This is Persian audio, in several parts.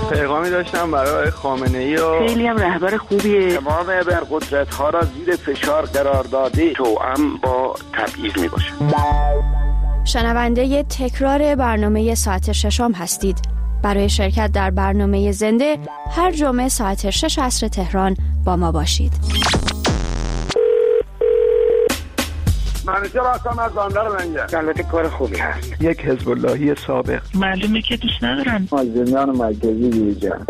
پیغامی داشتم برای خامنه‌ای و خیلی هم رهبر خوبیه. تمام ابرقدرت‌ها را زیر فشار قرار داده، توأم با تبعیض میباشه. شنونده تکرار برنامه ساعت ششم هستید. برای شرکت در برنامه زنده هر جمعه ساعت 6 عصر تهران با ما باشید. منیجر هستم از بندر منگه. البته کار خوبی هست. یک حزب اللهی سابق. معلومه که دوست ندارم. از زندان مرکزی بیرون.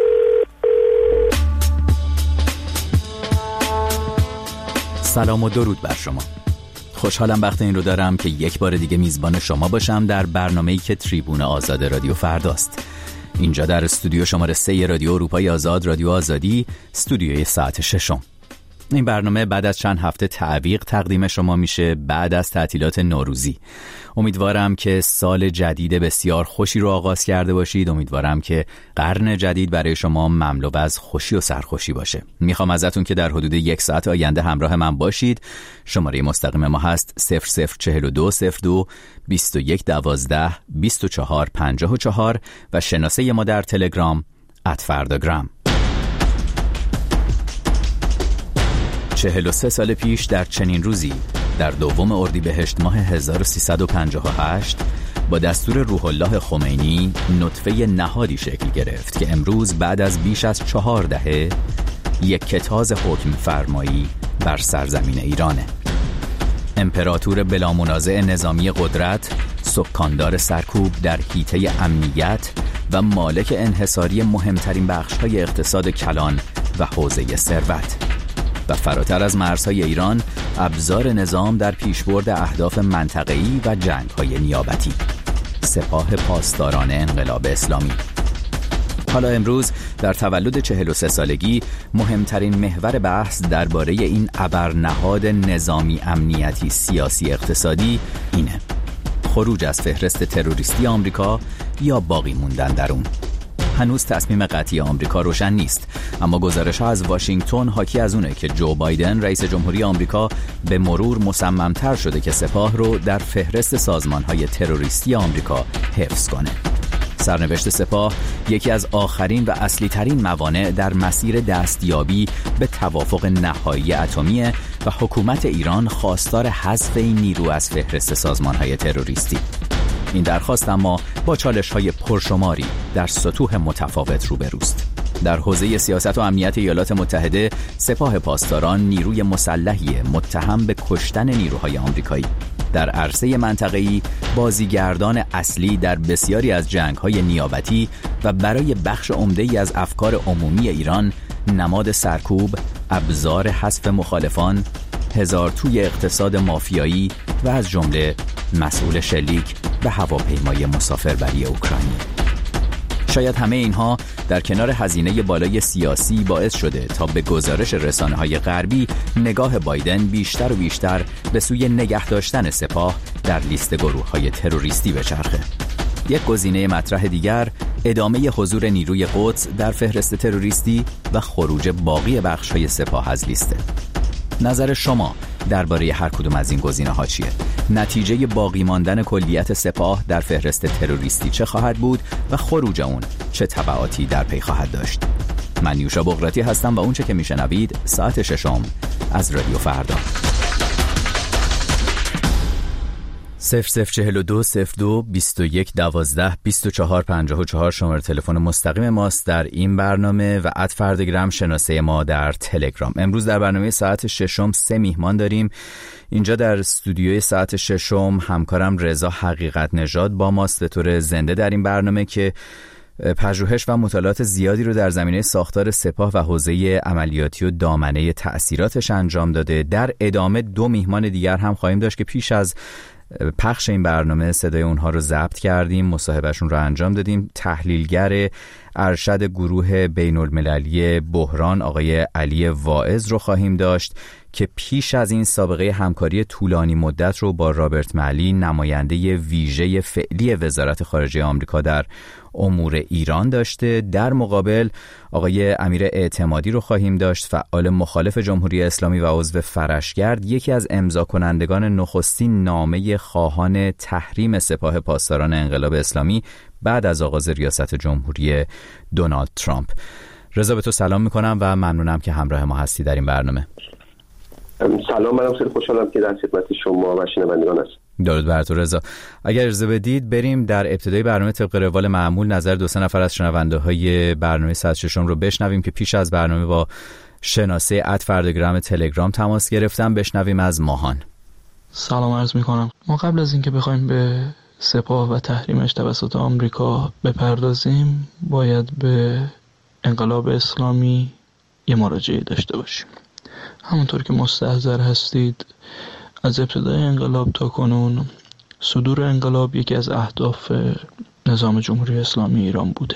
سلام و درود بر شما. خوشحالم وقت این رو دارم که یک بار دیگه میزبان شما باشم در برنامه‌ای که تریبون آزاد رادیو فرداست. اینجا در استودیو شماره 3 رادیو اروپای آزاد، رادیو آزادی، استودیوی ساعت ششم. این برنامه بعد از چند هفته تعویق تقدیم شما میشه بعد از تعطیلات نوروزی. امیدوارم که سال جدید بسیار خوشی رو آغاز کرده باشید. امیدوارم که قرن جدید برای شما مملو از خوشی و سرخوشی باشه. میخوام ازتون که در حدود 1 ساعت آینده همراه من باشید. شماره مستقیم ما هست 004202 2112 2454 و شناسه ما در تلگرام @فرداگرام. 43 سال پیش در چنین روزی در 2 اردیبهشت ماه 1358 با دستور روح الله خمینی نطفه نهادی شکل گرفت که امروز بعد از بیش از 4 دهه یک کتاز حکم فرمایی بر سرزمین ایرانه. امپراتور بلامنازع نظامی قدرت، سکاندار سرکوب در حیطه امنیت و مالک انحصاری مهمترین بخش‌های اقتصاد کلان و حوزه ثروت و فراتر از مرزهای ایران ابزار نظام در پیشبرد اهداف منطقه‌ای و جنگ‌های نیابتی، سپاه پاسداران انقلاب اسلامی. حالا امروز در تولد 43 سالگی مهمترین محور بحث درباره این ابرنهاد نظامی امنیتی سیاسی اقتصادی اینه: خروج از فهرست تروریستی آمریکا یا باقی موندن در اون. هنوز تصمیم قطعی آمریکا روشن نیست، اما گزارش‌ها از واشنگتن حاکی از اونه که جو بایدن رئیس جمهوری آمریکا به مرور مصمم‌تر شده که سپاه رو در فهرست سازمان‌های تروریستی آمریکا حفظ کنه. سرنوشت سپاه یکی از آخرین و اصلی ترین موانع در مسیر دستیابی به توافق نهایی اتمیه و حکومت ایران خواستار حذف این نیرو از فهرست سازمان‌های تروریستی. این درخواست اما با چالش‌های پرشماری در سطوح متفاوت روبروست. در حوزه سیاست و امنیت ایالات متحده، سپاه پاسداران نیروی مسلحی متهم به کشتن نیروهای آمریکایی. در عرصه منطقه‌ای بازیگردان اصلی در بسیاری از جنگ‌های نیابتی و برای بخش عمده‌ای از افکار عمومی ایران نماد سرکوب، ابزار حذف مخالفان، هزارتوی اقتصاد مافیایی و از جمله مسئول شلیک به هواپیمای مسافربری اوکراینی. شاید همه اینها در کنار هزینه بالای سیاسی باعث شده تا به گزارش رسانه‌های غربی نگاه بایدن بیشتر و بیشتر به سوی نگه داشتن سپاه در لیست گروه‌های تروریستی بچرخه. یک گزینه مطرح دیگر ادامه حضور نیروی قدس در فهرست تروریستی و خروج باقی بخش‌های سپاه از لیست. نظر شما درباره هر کدوم از این گزینه‌ها چیه؟ نتیجه باقی ماندن کلیت سپاه در فهرست تروریستی چه خواهد بود و خروج اون چه تبعاتی در پی خواهد داشت؟ من نیوشا بغراتی هستم و اونچه که میشنوید ساعت ششم از رادیو فردا. 004202 2112 2454 شماره تلفن مستقیم ماست در این برنامه و @فرداگرام شناسه ما در تلگرام. امروز در برنامه ساعت ششم 3 میهمان داریم. اینجا در استودیوی ساعت ششم همکارم رضا حقیقت نژاد با ماست به طور زنده در این برنامه که پژوهش و مطالعات زیادی رو در زمینه ساختار سپاه و حوزه عملیاتی و دامنه تأثیراتش انجام داده. در ادامه 2 میهمان دیگر هم خواهیم داشت که پیش از پخش این برنامه صدای اونها رو ضبط کردیم، مصاحبهشون رو انجام دادیم. تحلیلگر ارشد گروه بین المللی بحران آقای علی واعظ رو خواهیم داشت که پیش از این سابقه همکاری طولانی مدت رو با رابرت ملی، نماینده ویژه فعلی وزارت خارجه آمریکا در امور ایران داشته. در مقابل آقای امیر اعتمادی رو خواهیم داشت، فعال مخالف جمهوری اسلامی و عضو فرشگرد، یکی از امضا کنندگان نخستین نامه خواهان تحریم سپاه پاسداران انقلاب اسلامی بعد از آغاز ریاست جمهوری دونالد ترامپ. رضا، به تو سلام میکنم و ممنونم که همراه ما هستی در این برنامه. سلام، منم خیلی خوشحالم که در خدمت شما و شنوندگان هستم. درود بر تو رضا. اگر اجازه بدید بریم در ابتدای برنامه طبق روال معمول نظر 2-3 نفر از شنونده‌های برنامه 106 رو بشنویم که پیش از برنامه با شناسه @فردگرام تلگرام تماس گرفتم. بشنویم از ماهان. سلام عرض میکنم. ما قبل از اینکه بخوایم به سپاه و تحریمش توسط آمریکا بپردازیم، باید به انقلاب اسلامی یه مراجعه داشته باشیم. همونطور که مستحضر هستید، از ابتدای انقلاب تا کنون صدور انقلاب یکی از اهداف نظام جمهوری اسلامی ایران بوده.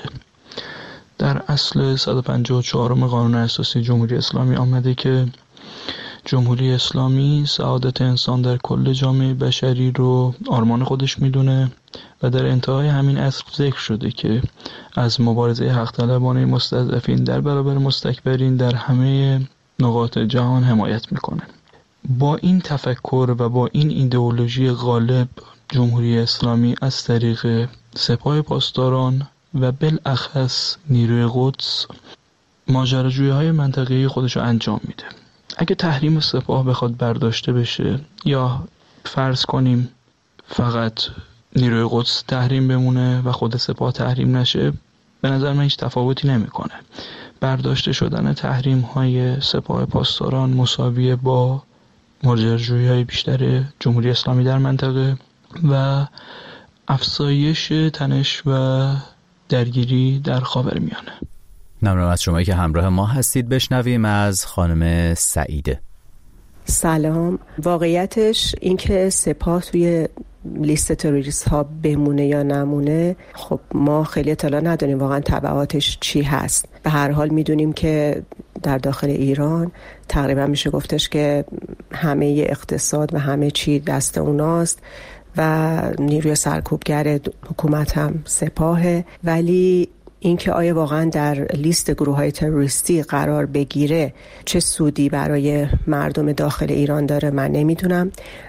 در اصل 154 قانون اساسی جمهوری اسلامی آمده که جمهوری اسلامی سعادت انسان در کل جامعه بشری رو آرمان خودش میدونه و در انتهای همین اصل ذکر شده که از مبارزه حق طلبانه مستضعفین در برابر مستکبرین در همه نقاط جهان حمایت میکنه. با این تفکر و با این ایدئولوژی غالب، جمهوری اسلامی از طریق سپاه پاسداران و بالاخص نیروی قدس ماجراجویی‌های منطقه‌ای خودش رو انجام میده. اگه تحریم سپاه بخواد برداشته بشه یا فرض کنیم فقط نیروی قدس تحریم بمونه و خود سپاه تحریم نشه، به نظر من هیچ تفاوتی نمیکنه. برداشته شدن تحریم های سپاه پاسداران مساویه با ماجراجویی‌های بیشتر جمهوری اسلامی در منطقه و افزایش تنش و درگیری در خاورمیانه. ممنونم از شمایی که همراه ما هستید. بشنویم از خانم سعیده. سلام. واقعیتش این که سپاه توی لیست تروریست ها بمونه یا نمونه، خب ما خیلی اطلاع نداریم واقعا تبعاتش چی هست. به هر حال میدونیم که در داخل ایران تقریبا میشه گفتش که همه اقتصاد و همه چی دست اوناست و نیروی سرکوبگر حکومت هم سپاهه، ولی اینکه آیا واقعا در لیست گروه‌های تروریستی قرار بگیره چه سودی برای مردم داخل ایران داره من نمیدونم،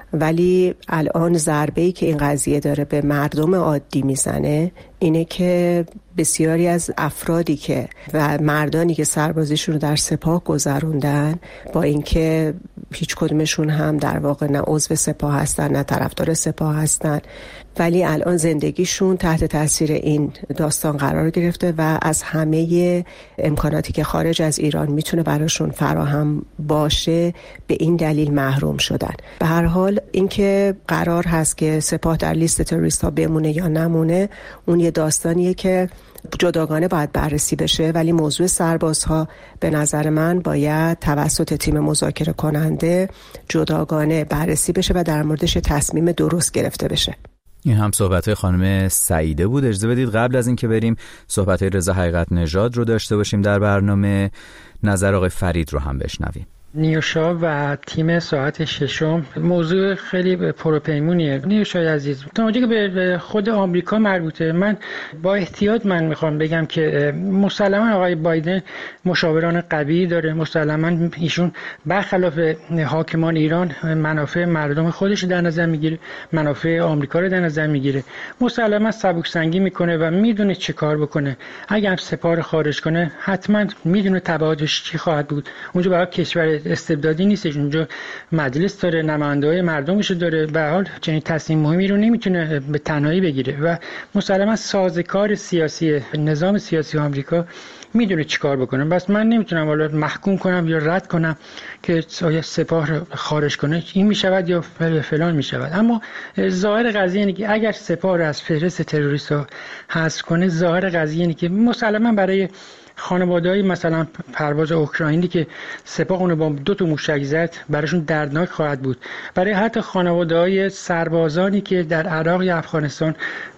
ولی الان ضربه‌ای که این قضیه داره به مردم عادی میزنه اینه که بسیاری از افرادی که و مردانی که سربازیشون رو در سپاه گذروندن، با اینکه هیچ کدومشون هم در واقع نه عضو سپاه هستن نه طرفدار سپاه هستن، ولی الان زندگیشون تحت تاثیر این داستان قرار گرفته و از همه امکاناتی که خارج از ایران میتونه براشون فراهم باشه به این دلیل محروم شدن. به هر حال اینکه قرار هست که سپاه در لیست تروریست ها بمونه یا نمونه، اون یه داستانیه که جداگانه باید بررسی بشه، ولی موضوع سربازها به نظر من باید توسط تیم مذاکره کننده جداگانه بررسی بشه و در موردش تصمیم درست گرفته بشه. این هم صحبت‌های خانم سعیده بود. اجازه بدید قبل از این که بریم صحبت‌های رضا حقیقت نژاد رو داشته باشیم در برنامه، نظر آقای فرید رو هم بشنویم. نیوشا و تیم ساعت ششم موضوع خیلی پروپیمونیه. نیوشای عزیز، تا که به خود آمریکا مربوطه، من با احتیاط میخوام بگم که مسلما آقای بایدن مشاوران قوی داره، مسلما ایشون برخلاف حاکمان ایران منافع مردم خودش در نظر میگیره، منافع آمریکا رو در نظر میگیره، مسلما سبک سنگی میکنه و میدونه چه کار بکنه. اگه هم سپاه خارج کنه حتما میدونه تبعاتش چی خواهد بود. اونجا برای کشور استبدادی نیستش، اونجا مجلس داره، نماینده‌های مردمش داره، به هر حال چنین تصمیم مهمی رو نمیتونه به تنهایی بگیره و مسلما سازوکار سیاسی نظام سیاسی آمریکا میدونه چیکار بکنه. بس من نمیتونم حالا محکوم کنم یا رد کنم که آیا سپاه خارج کنه این میشود یا فلان میشود، اما ظاهر قضیه اینه که اگر سپاه رو از فهرست تروریست‌ها حذف کنه، ظاهر قضیه اینه که مسلما برای خانواده‌های مثلا پرواز اوکراینی که سپاه اونو با 2 موشک زد براشون دردناک خواهد بود. برای حتی خانواده‌های سربازانی که در عراق یا افغانستان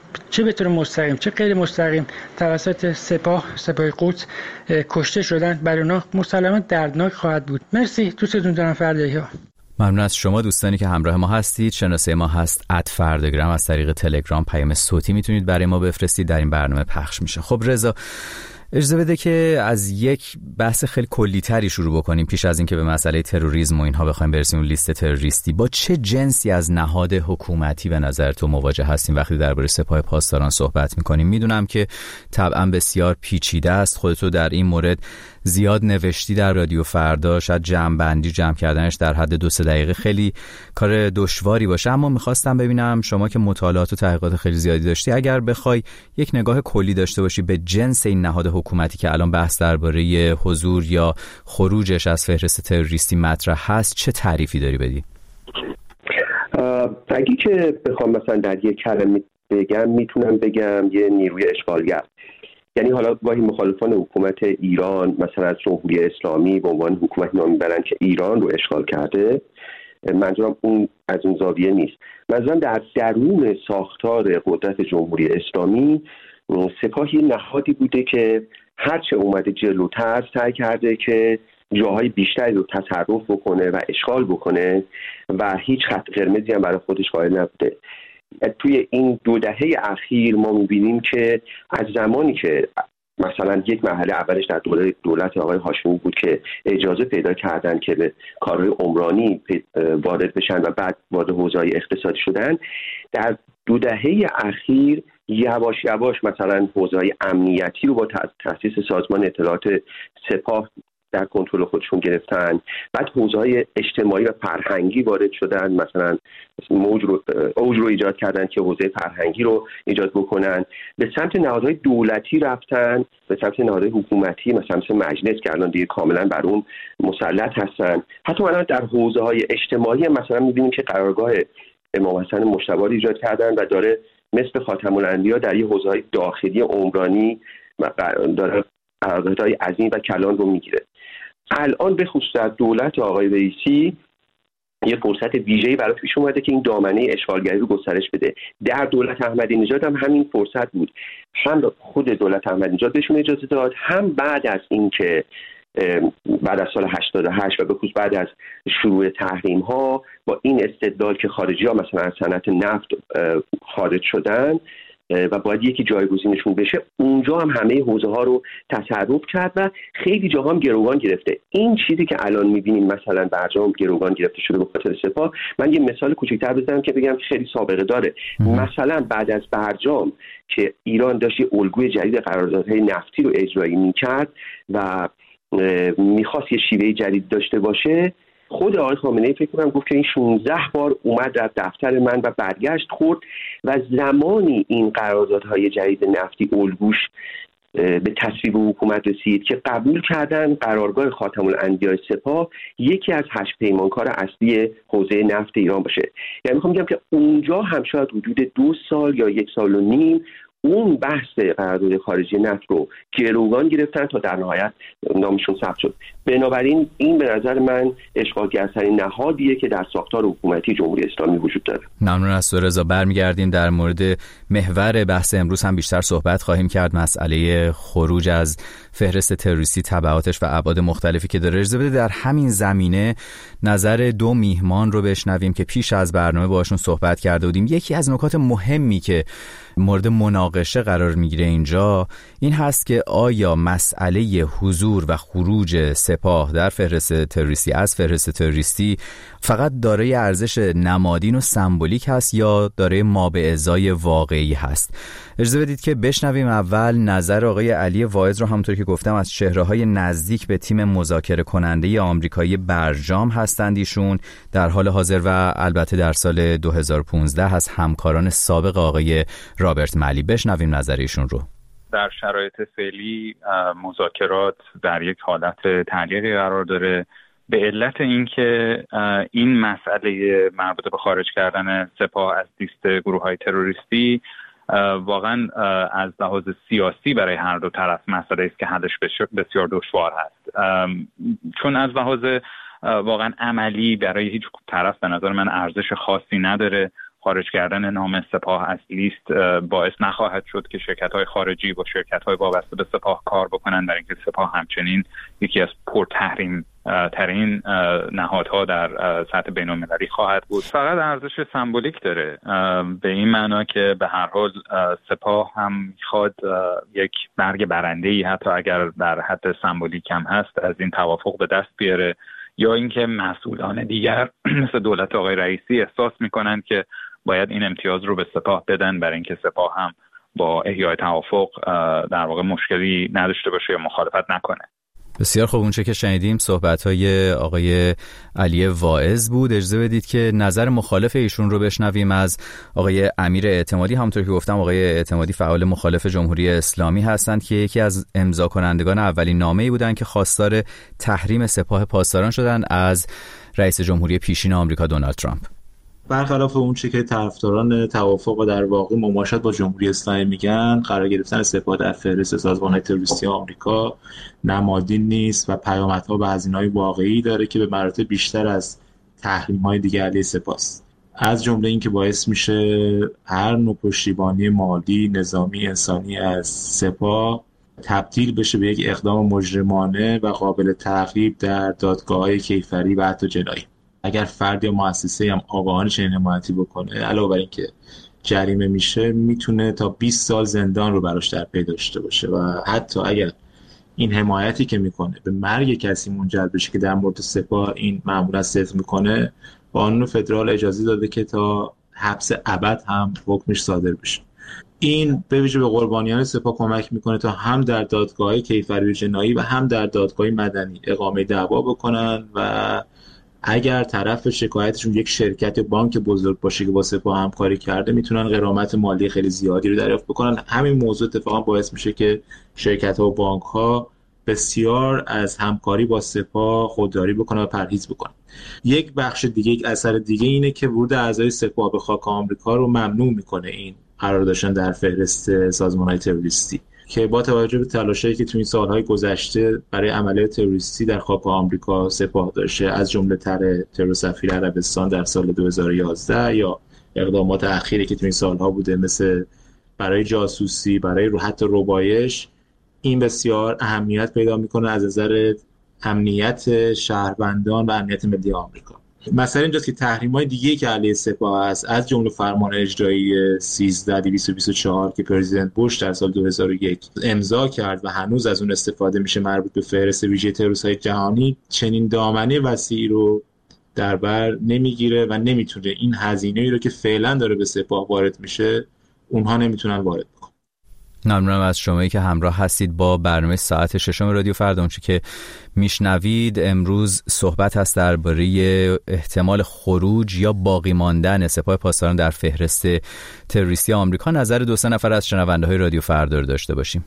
چه به طور مستقیم چه غیر مستقیم توسط سپاه قدس کشته شدن، برای اونا مسلماً دردناک خواهد بود. مرسی، دوستتون دارم. فردایی ها. ممنون از شما دوستانی که همراه ما هستید. شناسه ما هست @فردگرام. از طریق تلگرام پیام صوتی میتونید برای ما بفرستید، در این برنامه پخش میشه. خب رضا، اجازه بده که از یک بحث خیلی کلی‌تری شروع بکنیم پیش از اینکه به مسئله تروریسم و اینها بخوایم برسیم اون لیست تروریستی. با چه جنسی از نهاد حکومتی به نظر تو مواجه هستیم وقتی درباره سپاه پاسداران صحبت می‌کنیم؟ میدونم که طبعا بسیار پیچیده است، خودتو در این مورد زیاد نوشتی در رادیو فردا، شاید جمع کردنش در حد 2-3 دقیقه خیلی کار دشواری باشه، اما می‌خواستم ببینم شما که مطالعات و تحقیقات خیلی زیادی داشتی، اگر بخوای یک نگاه کلی داشته باشی به جنس این نهاد حکومتی که الان بحث درباره حضور یا خروجش از فهرست تروریستی مطرح هست، چه تعریفی داری بدی؟ اگه که بخوام مثلا در یک کلمه بگم، میتونم بگم یه نیروی اشغالگر. یعنی حالا گاهی مخالفان حکومت ایران مثلا از جمهوری اسلامی به عنوان حکومت نام میبرن که ایران رو اشغال کرده. منظورم اون از اون زاویه نیست. منظورم در درون ساختار قدرت جمهوری اسلامی سپاهی نهادی بوده که هرچه اومده جلوتر سعی کرده که جاهای بیشتری رو تصرف بکنه و اشغال بکنه و هیچ خط قرمزی هم برای خودش قائل نبوده. توی این 2 دهه اخیر ما می‌بینیم که از زمانی که مثلا یک مرحله اولش در دولت آقای هاشمی بود که اجازه پیدا کردن که به کارهای عمرانی وارد بشن و بعد وارد حوزه‌های اقتصادی شدن، در 2 دهه اخیر یواش یواش مثلا حوزه‌های امنیتی رو با تأسیس سازمان اطلاعات سپاه در کنترل خودشون گرفتن. بعد حوزه‌های اجتماعی و فرهنگی وارد شدن، مثلا اوج رو ایجاد کردن که حوزه فرهنگی رو ایجاد بکنن. به سمت نهادهای دولتی رفتن، به سمت نهادهای حکومتی مثلا مجلس که الان دیگه کاملا بر اون مسلط هستن. حتی الان در حوزه‌های اجتماعی مثلا می‌بینیم که قرارگاه امام حسن مجتبی رو ایجاد کردن و داره مثل خاتم الانبیا در یه حوزه‌های داخلی عمرانی داره قراردادهای عظیم و کلان رو میگیره. الان به خصوص در دولت آقای رئیسی یه فرصت ویژه‌ای برای پیش اومده که این دامنه اشغالگری رو گسترش بده. در دولت احمدی نژاد هم همین فرصت بود. هم خود دولت احمدی نژاد بهشون اجازه داد، هم بعد از این که بعد از سال 88 و به خصوص بعد از شروع تحریم‌ها با این استدلال که خارجی‌ها مثلا از صنعت نفت خارج شدن و باید یکی جایگزینشون بشه، اونجا هم همه حوزه ها رو تصرف کرد و خیلی جاها هم گروگان گرفته. این چیزی که الان می‌بینیم مثلا برجام گروگان گرفته شده به خاطر سپاه، من یه مثال کوچیک‌تر بزنم که بگم خیلی سابقه داره. مثلا بعد از برجام که ایران داشت یه الگوی جدید قراردادهای نفتی رو اجرایی می‌کرد و می‌خواست یه شیوه جدید داشته باشه، خود آقای خامنه‌ای فکر کنم گفت که این 16 بار اومد در دفتر من و برگشت خورد و زمانی این قراردادهای جدید نفتی الگوش به تصویب حکومت رسید که قبول کردن قرارگاه خاتم الانبیاء سپاه یکی از 8 پیمانکار اصلی حوزه نفت ایران باشه. یعنی میخوام بگم که اونجا هم شاید حدود 2 سال یا 1 سال و نیم اون بحث قرارداد خارجی نفت رو گروگان گرفتن تا در نهایت نامشون ثبت شد. بنابراین این به نظر من اشغالگرترین نهادیه که در ساختار حکومتی جمهوری اسلامی وجود داره. ممنون از تو رضا. برمیگردیم در مورد محور بحث امروز هم بیشتر صحبت خواهیم کرد، مسئله خروج از فهرست تروریستی، تبعاتش و ابعاد مختلفی که داره. اجازه بده در همین زمینه نظر 2 میهمان رو بشنویم که پیش از برنامه باهاشون صحبت کرده بودیم. یکی از نکات مهمی که مورد مناقشه قرار میگیره اینجا این هست که آیا مسئله حضور و خروج سپاه در فهرست تروریستی از فهرست تروریستی فقط دارای ارزش نمادین و سمبولیک هست یا دارای ما به ازای واقعی هست؟ اجازه بدید که بشنویم اول نظر آقای علی واعظ رو. همونطور که گفتم از چهره‌های نزدیک به تیم مذاکره کننده آمریکایی برجام هستند ایشون در حال حاضر و البته در سال 2015 از همکاران سابق آقای رابرت ملی. بشنویم نظر ایشون رو. در شرایط فعلی مذاکرات در یک حالت تعلیقی قرار داره به علت اینکه این مسئله مربوط به خارج کردن سپاه از لیست گروه‌های تروریستی واقعا از لحاظ سیاسی برای هر دو طرف مسئله است که حلش بسیار دشوار هست، چون از لحاظ واقعا عملی برای هیچ طرف به نظر من ارزش خاصی نداره. خارج کردن نام سپاه از لیست باعث نخواهد شد که شرکت‌های خارجی با شرکت‌های وابسته به سپاه کار بکنن، در اینکه سپاه همچنین یکی از پرتحریم ترین نهادها در سطح بین‌المللی خواهد بود. فقط ارزش سمبولیک داره، به این معنا که به هر حال سپاه هم میخواد یک برگ برنده‌ای حتی اگر در حد سمبولیک هم هست از این توافق به دست بیاره، یا اینکه مسئولان دیگر مثل دولت آقای رئیسی احساس میکنند که باید این امتیاز رو به سپاه بدن برای اینکه سپاه هم با احیای توافق در واقع مشکلی نداشته باشه یا مخالفت نکنه. بسیار خوب، اونچه که شنیدیم صحبت‌های آقای علی واعظ بود. اجازه بدید که نظر مخالف ایشون رو بشنویم از آقای امیر اعتمادی. همونطور که گفتم آقای اعتمادی فعال مخالف جمهوری اسلامی هستند که یکی از امضا کنندگان اولین نامه‌ای بودند که خواستار تحریم سپاه پاسداران شدند از رئیس جمهوری پیشین آمریکا دونالد ترامپ. برخلاف اون چه که طرفداران توافق و در واقع مماشات با جمهوری اسلامی میگن، قرار گرفتن سپاه در فهرست سازمان‌های تروریستی آمریکا نمادین نیست و پیامدها و هزینه‌های واقعی داره که به مراتب بیشتر از تحریم‌های دیگر علیه سپاه است. از جمله این که باعث میشه هر نوع پشتیبانی مالی، نظامی، انسانی از سپاه تبدیل بشه به یک اقدام مجرمانه و قابل تعقیب در دادگاه‌های کیفری و حتی جنایی. اگر فرد یا مؤسسه هم آگاهانه چنین حمایتی بکنه، علاوه بر اینکه جریمه میشه، میتونه تا 20 سال زندان رو براش در پی داشته باشه و حتی اگر این حمایتی که میکنه به مرگ کسی منجر بشه که در مورد سپاه این مأموریت صدق میکنه، قانون فدرال اجازه داده که تا حبس ابد هم حکمش صادر بشه. این به ویژه به قربانیان سپاه کمک میکنه تا هم در دادگاه کیفری و جنایی و هم در دادگاه مدنی اقامه دعوا بکنن و اگر طرف شکایتشون یک شرکت یا بانک بزرگ باشه که با سپاه همکاری کرده، میتونن غرامت مالی خیلی زیادی رو دریافت بکنن. همین موضوع اتفاقا باعث میشه که شرکت‌ها و بانک‌ها بسیار از همکاری با سپاه خودداری بکنن و پرهیز بکنن. یک بخش دیگه، یک اثر دیگه اینه که ورود اعضای سپاه به خاک آمریکا رو ممنوع میکنه این قرار داشتن در فهرست سازمان‌های تروریستی، که با توجه به تلاشایی که تو این سالهای گذشته برای عملیات تروریستی در خاک آمریکا سپاه داشته، از جمله طرح ترور سفیر عربستان در سال 2011 یا اقدامات اخیری که تو این سالها بوده مثل برای جاسوسی، برای حتی ربایش، این بسیار اهمیت پیدا میکنه از نظر امنیت شهروندان و امنیت ملی آمریکا. مثلا اینجاست که تحریم‌های دیگه‌ای که علیه سپاه هست، از جمله فرمان اجرایی 13224 که پرزیدنت بوش در سال 2001 امضا کرد و هنوز از اون استفاده میشه، مربوط به فهرست ویژه تروریست‌های جهانی، چنین دامنه وسیعی رو در بر نمیگیره و نمیتونه این هزینه‌ای رو که فعلا داره به سپاه وارد میشه، اونها نمیتونن وارد بکنن. ممنونم از شمایی که همراه هستید با برنامه ساعت ششم رادیو فردا. اونچه که میشنوید امروز صحبت هست درباره احتمال خروج یا باقی ماندن سپاه پاسداران در فهرست تروریستی آمریکا. نظر 2-3 نفر از شنونده‌های رادیو فردا رو داشته باشیم.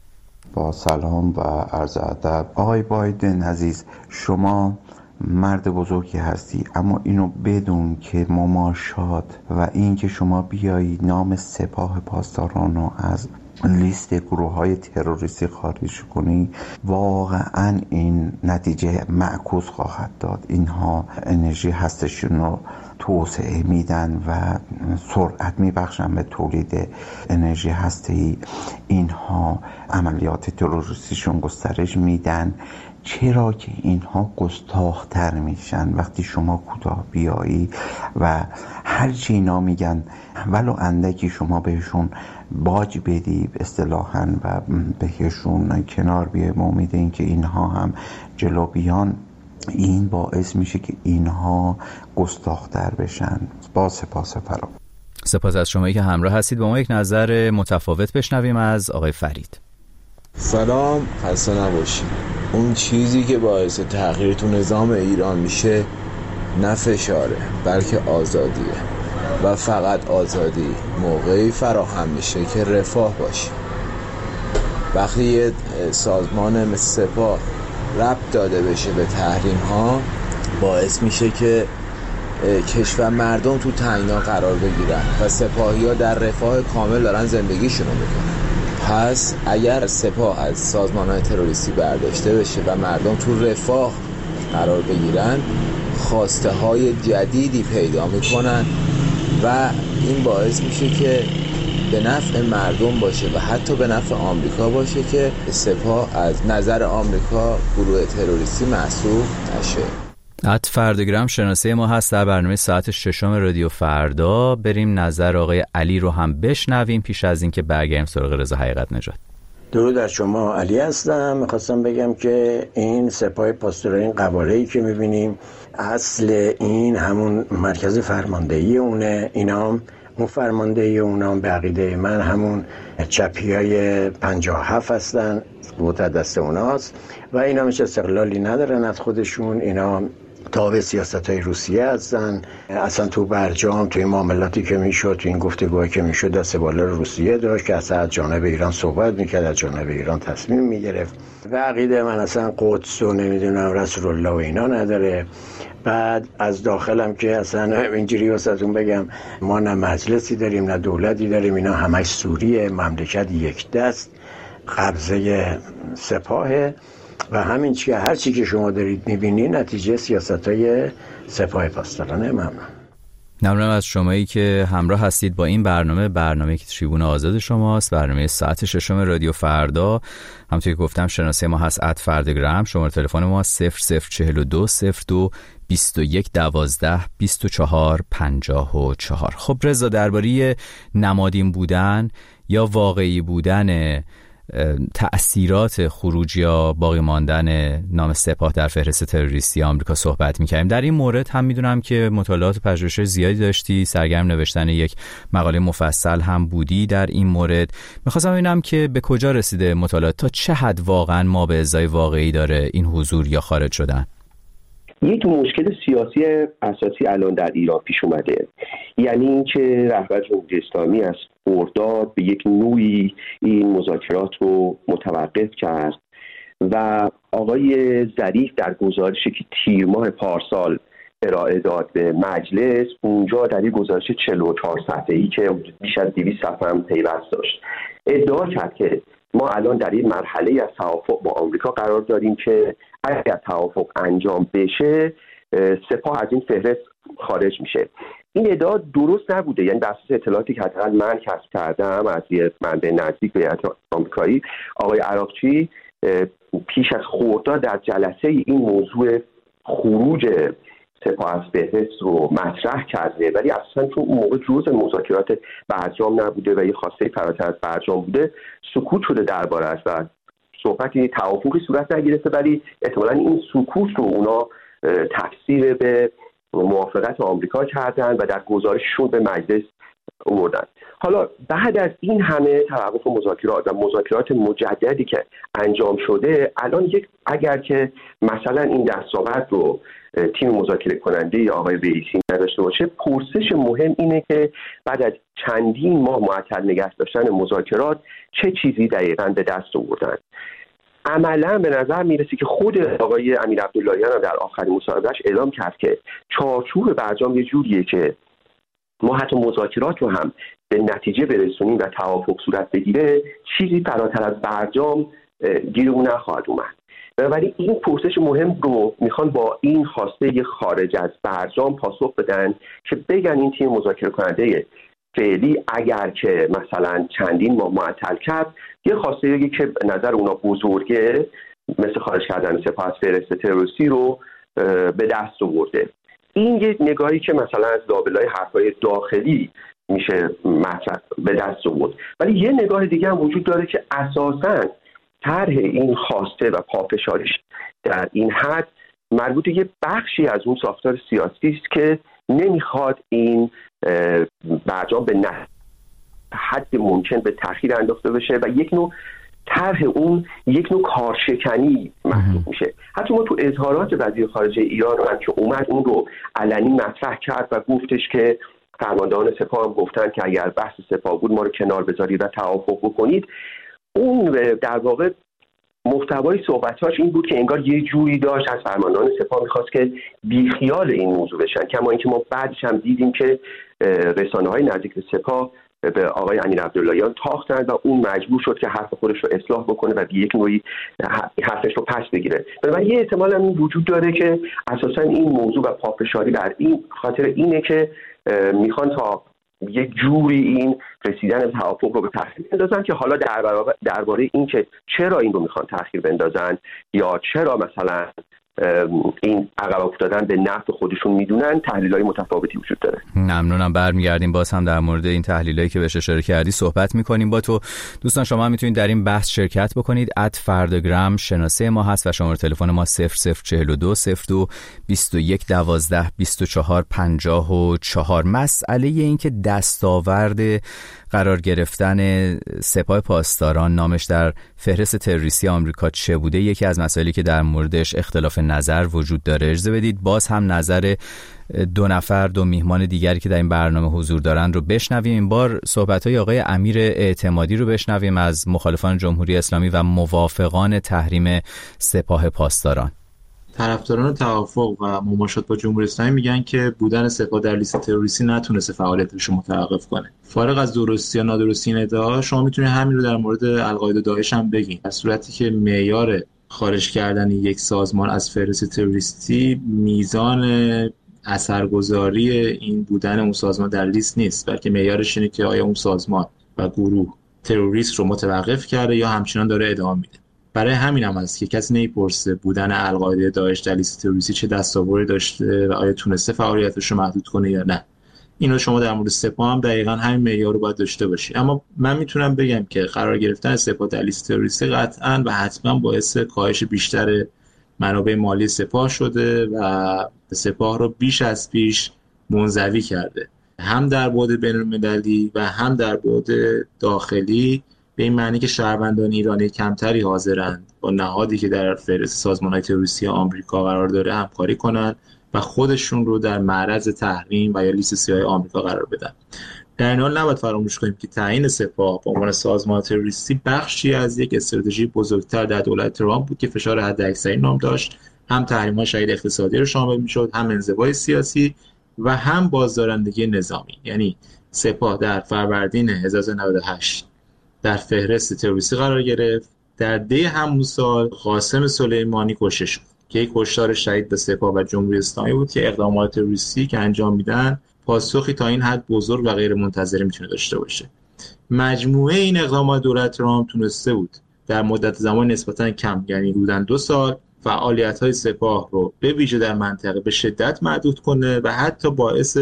با سلام و عرض ادب. آقای بایدن عزیز، شما مرد بزرگی هستی، اما اینو بدون که مماشات و این که شما بیایی نام سپاه پاسداران رو از لیست گروه‌های تروریستی خارج کنی، واقعا این نتیجه معکوس خواهد داد. اینها انرژی هستشون رو توسعه میدن و سرعت میبخشن به تولید انرژی هسته‌ای. اینها عملیات تروریستیشون گسترش میدن. چرا که اینها گستاخ‌تر میشن وقتی شما کوتاه بیایی و هر چی اینا میگن ولو اندکی شما بهشون باج بدی اصطلاحاً و بهشون کنار بیای، امید این که اینها هم جلو بیان، این باعث میشه که اینها گستاخ‌تر بشن. با سپاس فراوان. سپاس از شمایی که همراه هستید. با ما یک نظر متفاوت بشنویم از آقای فرید. سلام، خسته نباشید. اون چیزی که باعث تغییر تو نظام ایران میشه نه فشاره بلکه آزادیه و فقط آزادی موقعی فراهم میشه که رفاه باشه. وقتی یه سازمان مثل سپاه ربط داده بشه به تحریم ها، باعث میشه که کشور مردم تو تنگنا قرار بگیرن و سپاهی ها در رفاه کامل دارن زندگیشونو میکنن. پس اگر سپاه از سازمان‌های تروریستی برداشته بشه و مردم تو رفاه قرار بگیرن، خواسته های جدیدی پیدا میکنن و این باعث میشه که به نفع مردم باشه و حتی به نفع آمریکا باشه که سپاه از نظر آمریکا گروه تروریستی محسوب نشه. فردگرام شناسه ما هست در برنامه ساعت 6 رادیو فردا. بریم نظر آقای علی رو هم بشنویم پیش از اینکه برگردیم سراغ رضا حقیقت نژاد. درود از شما، علی هستم. میخواستم بگم که این سپاه پاسداران، این قواره‌ای که میبینیم اصل این همون مرکز فرماندهی اونه. اینا اون فرماندهی اونا به عقیده من همون چپیای 57 هستن، قوت دست اوناست و اینا میشه استقلالی ندارن از خودشون. اینا تابع سیاست‌های روسیه هستن. اصلا تو برجام، تو این معاملاتی که میشد، تو این گفتگوهایی که میشد، دست بالا روسیه داشت که اصلا از جانب ایران صحبت میکرد، از جانب ایران تصمیم میگرفت. و عقیده من اصلا قدس و نمیدونم رسول الله و اینا نداره. بعد از داخلم که اصلا اینجوری واسهتون بگم، ما نه مجلسی داریم نه دولتی داریم، اینا همش سوریه، مملکت یک دست، قبضه سپاهه و همین چیه هر چی که شما دارید میبینی نتیجه سیاست‌های سپاه پاسداران. ممنونم از شمایی که همراه هستید با این برنامه که تریبون آزاد شماست، برنامه ساعت 6 رادیو فردا. همونطور که گفتم شناسه ما هست @فردگرام، شماره تلفن ما 0042 02 21 12 24 54. خب رضا، درباره نمادین بودن یا واقعی بودن تأثیرات خروج یا باقی ماندن نام سپاه در فهرست تروریستی آمریکا صحبت می‌کردیم. در این مورد هم میدونم که مطالعات و پژوهش زیادی داشتی، سرگرم نوشتن یک مقاله مفصل هم بودی در این مورد. می‌خواستم ببینم که به کجا رسیده مطالعات، تا چه حد واقعا ما به ازای واقعی داره این حضور یا خارج شدن؟ یک مشکل سیاسی اساسی الان در ایران پیش اومده، یعنی اینکه رهبر جمهوری اسلامی از خرداد به یک نوعی این مذاکرات رو متوقف کرد و آقای ظریف در گزارشی که تیر ماه پارسال ارائه داد به مجلس، اونجا در یک گزارش 44 صفحه‌ای که بیش از 200 صفحه هم پیوست داشت، ادعا کرد که ما الان در این مرحله از توافق با آمریکا قرار داریم که اگر توافق انجام بشه سپاه از این فهرست خارج میشه. این ادعا درست نبوده، یعنی بر اساس اطلاعاتی که حداقل من کسب کردم از یه منبع نزدیک به هیئت آمریکایی، آقای عراقچی پیش از خرداد در جلسه این موضوع خروج سپاه از فهرست رو مطرح کرده، ولی اصلا چون اون موقع جزء مذاکرات برجام نبوده و یه خواسته فراتر از برجام بوده سکوت شده درباره‌اش و صحبتی توافقی صورت نگرفته، ولی احتمالاً این سکوت رو اونا تفسیر به موافقت آمریکا کردن و در گزارششون به مجلس آوردن. حالا بعد از این همه توقف مذاکرات و مذاکرات مجددی که انجام شده، الان اگر که مثلا این دستاورد رو تیم مذاکره کننده آقای رئیسی نداشته باشه، پرسش مهم اینه که بعد از چندین ماه معطل نگه داشتن مذاکرات چه چیزی دقیقاً به دست آوردن. عملا به نظر میرسه که خود آقای امیر عبداللهیان در آخرین مصاحبهش اعلام کرد که چارچوب برجام یه جوریه که ما حتی مذاکرات رو هم به نتیجه برسونیم و توافق صورت بگیره، چیزی فراتر از برجام گیرمون نخواهد اومد. ولی این پرسش مهم رو میخوان با این خواسته خارج از برجام پاسخ بدن که بگن این تیم مذاکره کننده فعلی اگر که مثلا چندین ماه معطل کرد، یه خواسته که نظر اونا بزرگه مثل خارج کردن سپاه از فهرست تروریستی رو به دست آورده. این یه نگاهی که مثلا از لابلای حرفای داخلی میشه به دست آورد، ولی یه نگاه دیگه هم وجود داره که اساساً طرح این خواسته و پافشاریش در این حد مربوط یه بخشی از اون ساختار سیاسی است که نمیخواد این برجام به حد ممکن به تأخیر انداخته بشه و یک نوع طرح اون یک نوع کارشکنی محسوب میشه. حتی ما تو اظهارات وزیر خارجه ایران هم که اومد اون رو علنی مطرح کرد و گفتش که فرماندهان سپاه هم گفتن که اگر بحث سپاه بود ما رو کنار بذارید و توافق بکنید. اون در واقع محتوای صحبتاش این بود که انگار یه جوری داشت از فرماندهان سپاه میخواست که بیخیال این موضوع بشن، کما اینکه ما بعدش هم دیدیم که رسانه‌های نزدیک به سپاه به آقای امیر عبداللهیان تاختند و اون مجبور شد که حرف خودش رو اصلاح بکنه و به یک نوعی حرفش رو پس بگیره. بنابراین یه احتمال هم وجود داره که اساسا این موضوع و پافشاری بر این خاطر اینه که میخوان تا یک جوری این رسیدن به توافق رو به تأخیر بندازن که حالا درباره این که چرا این رو میخوان تأخیر بندازن یا چرا مثلا این عقب افتادن به نفع خودشون میدونن تحلیل‌های متفاوتی وجود داره. ممنونم. برمیگردیم باز هم در مورد این تحلیلایی که بهش اشاره کردی صحبت میکنیم با تو. دوستان شما میتونید در این بحث شرکت بکنید. @فرداگرام شناسه ما هست و شماره تلفن ما 0042 02 21 12 24 54. مسئله این که دستاورد قرار گرفتن سپاه پاسداران نامش در فهرست تروریستی آمریکا چه بوده یکی از مسائلی که در موردش اختلاف نظر وجود داره. اجازه بدید باز هم نظر دو میهمان دیگری که در این برنامه حضور دارن رو بشنویم. این بار صحبت‌های آقای امیر اعتمادی رو بشنویم از مخالفان جمهوری اسلامی و موافقان تحریم سپاه پاسداران. طرفداران توافق و مماشات با جمهوری اسلامی میگن که بودن سپاه در لیست تروریستی نتونسته فعالیتش رو متوقف کنه. فارغ از درستی یا نادرستی این ادعا، شما میتونید همین رو در مورد القاعده و داعش هم بگین. در صورتی که معیار خارج کردن یک سازمان از فهرست تروریستی میزان اثرگذاری این بودن اون سازمان در لیست نیست، بلکه معیارش اینه که آیا اون سازمان و گروه تروریست رو متوقف کرده یا همچنان داره ادامه میده. برای همین هم هست که کسی نمیپرسه بودن القاعده داعش در لیست تروریستی چه دستاوردی داشته و آیا تونسته فعالیتش رو محدود کنه یا نه. اینو شما در مورد سپاه هم دقیقاً همین معیار رو باید داشته باشی. اما من میتونم بگم که قرار گرفتن سپاه در لیست تروریستی قطعاً و حتما باعث کاهش بیشتر منابع مالی سپاه شده و سپاه رو بیش از پیش منزوی کرده، هم در بعد بین‌المللی و هم در بعد داخلی، به این معنی که شهروندان ایرانی کمتری حاضرند با نهادی که در فهرست سازمان‌های تروریستی آمریکا قرار داره همکاری کنند و خودشون رو در معرض تحریم و یا لیست سیاه آمریکا قرار بدن. در این حال نباید فراموش کنیم که تعیین سپاه به عنوان سازمان تروریستی بخشی از یک استراتژی بزرگتر در دولت ترامپ بود که فشار حداکثری نام داشت، هم تحریم‌های شدید اقتصادی رو شامل می‌شد، هم انزوای سیاسی و هم بازدارندگی نظامی. یعنی سپاه در فروردین 1998 در فهرست تروریستی قرار گرفت. در دی همون سال قاسم سلیمانی کشته شد که یک کشتار شدید به سپاه و جمهوری اسلامی بود که اقدامات تروریستی که انجام میدن پاسخی تا این حد بزرگ و غیر منتظره میتونه داشته باشه. مجموعه این اقدامات دولت ترامپ تونسته بود در مدت زمان نسبتاً کم، یعنی حدوداً 2 سال، فعالیت‌های سپاه رو به ویژه در منطقه به شدت محدود کنه و حتی باعث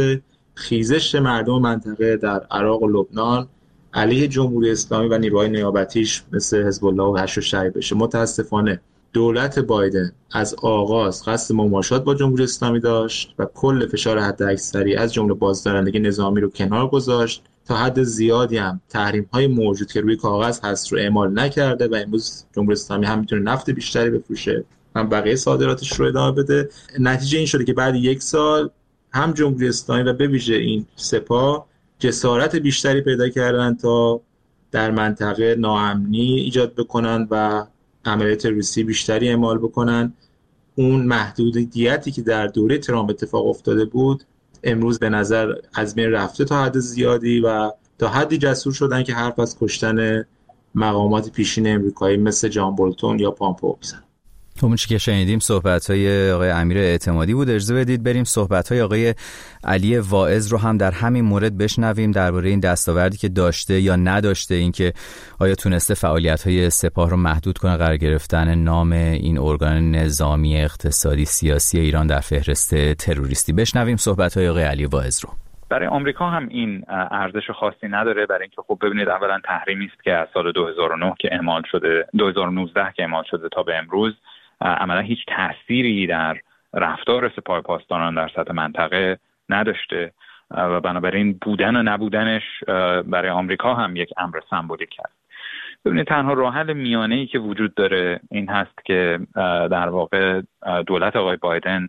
خیزش مردم منطقه در عراق و لبنان علیه جمهوری اسلامی و نیروهای نیابتیش مثل حزب الله و حشد شعبی بشه. متاسفانه دولت بایدن از آغاز قصد مماشات با جمهوری اسلامی داشت و کل فشار حداکثری از جمله بازدارندگی نظامی رو کنار گذاشت. تا حد زیادی هم تحریم‌های موجود که روی کاغذ هست رو اعمال نکرده و امروز جمهوری اسلامی هم میتونه نفت بیشتری بفروشه، هم بقیه صادراتش رو ادامه بده. نتیجه این شده که بعد 1 سال هم جمهوری اسلامی و به ویژه این سپاه جسارت بیشتری پیدا کردن تا در منطقه ناامنی ایجاد بکنن و عملیات تروریستی بیشتری اعمال بکنن. اون محدودیتی که در دوره ترامپ اتفاق افتاده بود امروز به نظر از بین رفته تا حد زیادی و تا حدی جسور شدن که حرف از کشتن مقامات پیشین امریکایی مثل جان بولتون یا پامپئو میزنن. همون چی که شنیدیم صحبت‌های آقای امیر اعتمادی بود. اجازه بدید بریم صحبت‌های آقای علی واعظ رو هم در همین مورد بشنویم درباره این دستاوردی که داشته یا نداشته، اینکه آیا تونسته فعالیت‌های سپاه رو محدود کنه، قرار گرفتن نام این ارگان نظامی اقتصادی سیاسی ایران در فهرست تروریستی. بشنویم صحبت‌های آقای علی واعظ رو. برای آمریکا هم این ارزش خاصی نداره، برای اینکه خب ببینید اولا تحریمی است که از سال 2009 که اعمال شده، 2019 که اعمال شده تا به امروز عملا هیچ تأثیری در رفتار سپاه پاسداران در سطح منطقه نداشته و بنابراین بودن و نبودنش برای آمریکا هم یک امر سمبولیک است. ببینید تنها راه حل میانه‌ای که وجود داره این هست که در واقع دولت آقای بایدن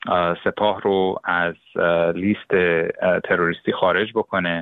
سپاه رو از لیست تروریستی خارج بکنه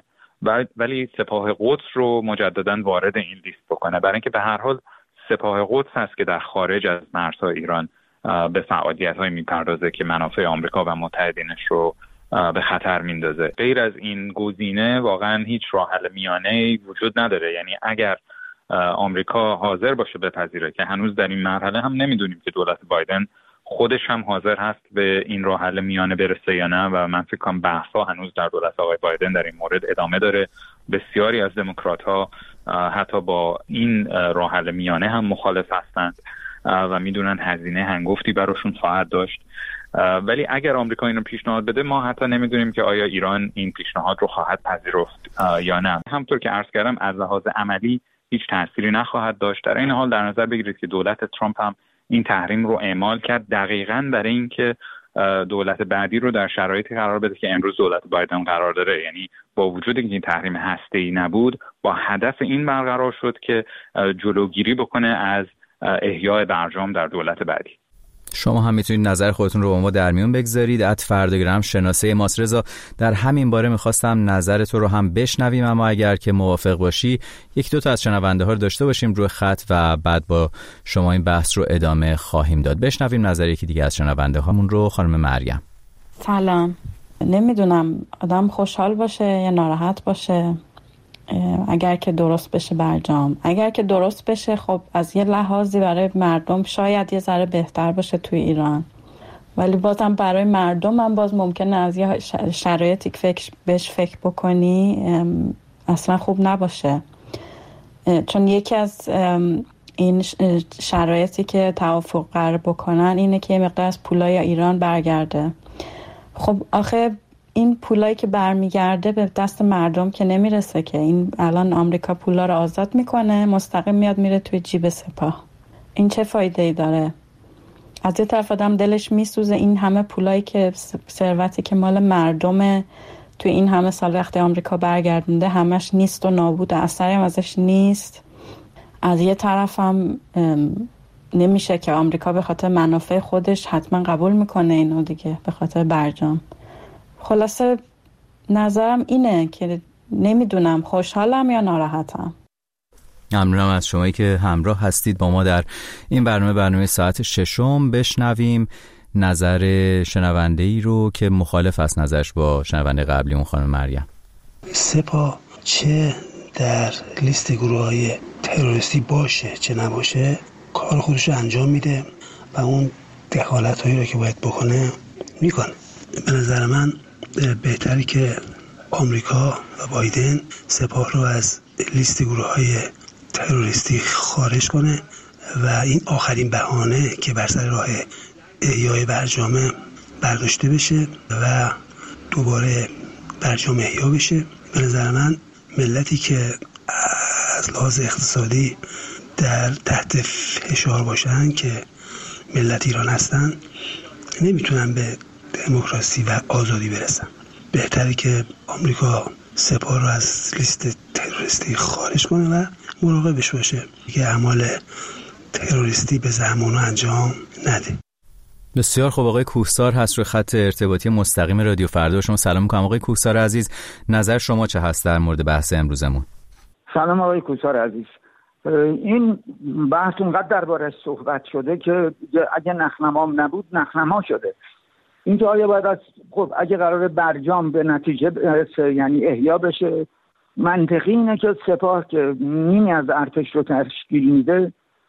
ولی سپاه قدس رو مجددا وارد این لیست بکنه، برای اینکه به هر حال سپاه قدس هست که در خارج از مرزهای ایران به فعالیت‌های میپردازه که منافع آمریکا و متحدینش رو به خطر میندازه. غیر از این گزینه واقعا هیچ راه حل میانه‌ای وجود نداره. یعنی اگر آمریکا حاضر باشه بپذیره که هنوز در این مرحله هم نمیدونیم که دولت بایدن خودش هم حاضر هست به این راه حل میانه برسه یا نه. و من فکر کنم بحث‌ها هنوز در دولت آقای بایدن در این مورد ادامه داره. بسیاری از دموکرات‌ها حتی با این راه حل میانه هم مخالف هستند و میدونن هزینه هنگفتی براشون خواهد داشت. ولی اگر آمریکا اینو پیشنهاد بده، ما حتی نمیدونیم که آیا ایران این پیشنهاد رو خواهد پذیرفت یا نه. همطور که عرض کردم از لحاظ عملی هیچ تأثیری نخواهد داشت. در این حال در نظر بگیرید که دولت ترامپ هم این تحریم رو اعمال کرد دقیقاً برای اینکه دولت بعدی رو در شرایطی قرار بده که امروز دولت بایدن قرار داره. یعنی با وجود اینکه این تحریم هسته‌ای نبود، با هدف این برقرار شد که جلوگیری بکنه از احیای برجام در دولت بعدی. شما هم میتونید نظر خودتون رو با ما در میون بگذارید. @فرداگرام شناسه ماست. رضا، در همین باره میخواستم نظر تو رو هم بشنویم، اما اگر که موافق باشی یک دو تا از شنونده ها رو داشته باشیم روی خط و بعد با شما این بحث رو ادامه خواهیم داد. بشنویم نظر یکی دیگه از شنونده هامون رو. خانم مریم. سلام. نمیدونم آدم خوشحال باشه یا ناراحت باشه اگر که درست بشه برجام. اگر که درست بشه خب از یه لحاظی برای مردم شاید یه ذره بهتر باشه توی ایران، ولی بازم برای مردم هم باز ممکنه از یه شرایطی بهش فکر بکنی اصلا خوب نباشه. چون یکی از این شرایطی که توافق قرار بکنن اینه که یه مقدار از پولای ایران برگرده. خب آخه این پولایی که برمیگرده به دست مردم که نمیرسه که. این الان آمریکا پولا رو آزاد میکنه، مستقیم میاد میره توی جیب سپاه. این چه فایده ای داره؟ از یه طرف آدم دلش میسوزه این همه پولایی که ثروتی که مال مردم توی این همه سال وقتی آمریکا برگردونده همش نیست و نابوده، اثری هم ازش نیست. از یه طرف هم نمیشه که آمریکا به خاطر منافع خودش حتما قبول میکنه اینو دیگه، به خاطر برجام. خلاصه نظرم اینه که نمیدونم خوشحالم یا ناراحتم. ممنونم از شمایی که همراه هستید با ما در این برنامه ساعت 6. بشنویم نظر شنونده‌ای رو که مخالف است نظرش با شنونده قبلی اون خانم مریم. سپاه چه در لیست گروه‌های تروریستی باشه چه نباشه کار خودش رو انجام میده و اون دخالت‌هایی رو که باید بکنه میکنه. به نظر من بهتری که آمریکا و بایدن سپاه رو از لیست گروه‌های تروریستی خارج کنه و این آخرین بهانه که بر سر راه احیای برجام برداشته بشه و دوباره برجام احیا بشه. به نظر من ملتی که از لحاظ اقتصادی در تحت فشار باشن که ملت ایران هستن نمیتونن به دموکراسی و آزادی برسن. بهتره که آمریکا سپاه رو از لیست تروریستی خارج کنه و مراقبش باشه که اعمال تروریستی به زمان انجام نده. بسیار خوب. آقای کوهسار هست روی خط ارتباطی مستقیم رادیو فردا. شما سلام می‌کنم آقای کوهسار عزیز، نظر شما چه هست در مورد بحث امروزمون؟ سلام آقای کوهسار عزیز. این بحث اونقدر دربارش صحبت شده که اگه نخنمام نبود نخنما شده. اینجا آیا باید از خب اگه قرار برجام به نتیجه یعنی احیا بشه، منطقی اینه که سپاه که نیمی از ارتش رو تشکیل میده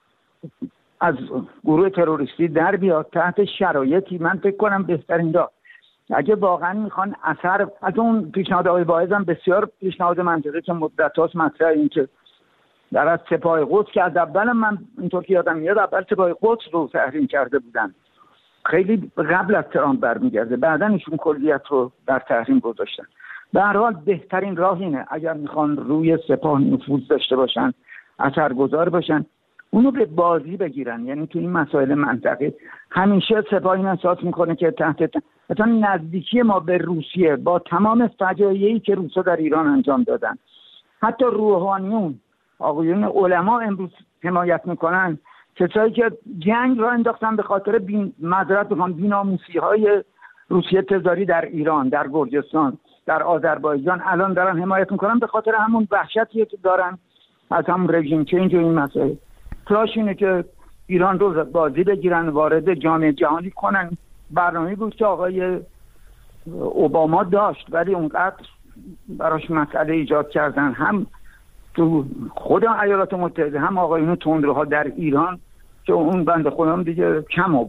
از گروه تروریستی در بیاد تحت شرایطی. من فکر کنم بهترین راه اگه واقعا میخوان اثر از اون پیشنهاد آقای باعث هم بسیار پیشنهاد منطقی که مدت هاست مطرح این که در از سپاه قدس که از اول من اینطور که یادم میاد اول سپاه قدس رو تحریم کرده بودن، خیلی قبل از ترامپ برمیگرده، بعدن ایشون کلیت رو در تحریم گذاشتن. به هر حال بهترین راه اینه اگر میخوان روی سپاه نفوذ داشته باشن، اثرگذار باشن، اونو به بازی بگیرن. یعنی تو این مسائل منطقی همیشه سپاه این احساس میکنه که تحت نزدیکی ما به روسیه با تمام فجایعی که روسا در ایران انجام دادن، حتی روحانیون آقایون علما امروز حمایت میکنن، کسایی که جنگ را انداختن به خاطر بی‌ناموسی های روسیه تزاری در ایران، در گرجستان، در آذربایجان، الان دارن حمایت میکنن به خاطر همون وحشتی که دارن از همون رژیم چنج و این مسائل. تلاش اینه که ایران رو بازی بگیرن، وارد جامعه جهانی کنن. برنامه‌ای بود که آقای اوباما داشت ولی اونقدر براش مسئله ایجاد کردن، هم تو خود ایالات متحده هم آقایون تندروها در ایران، که اون بنده خودم دیگه کم آورد.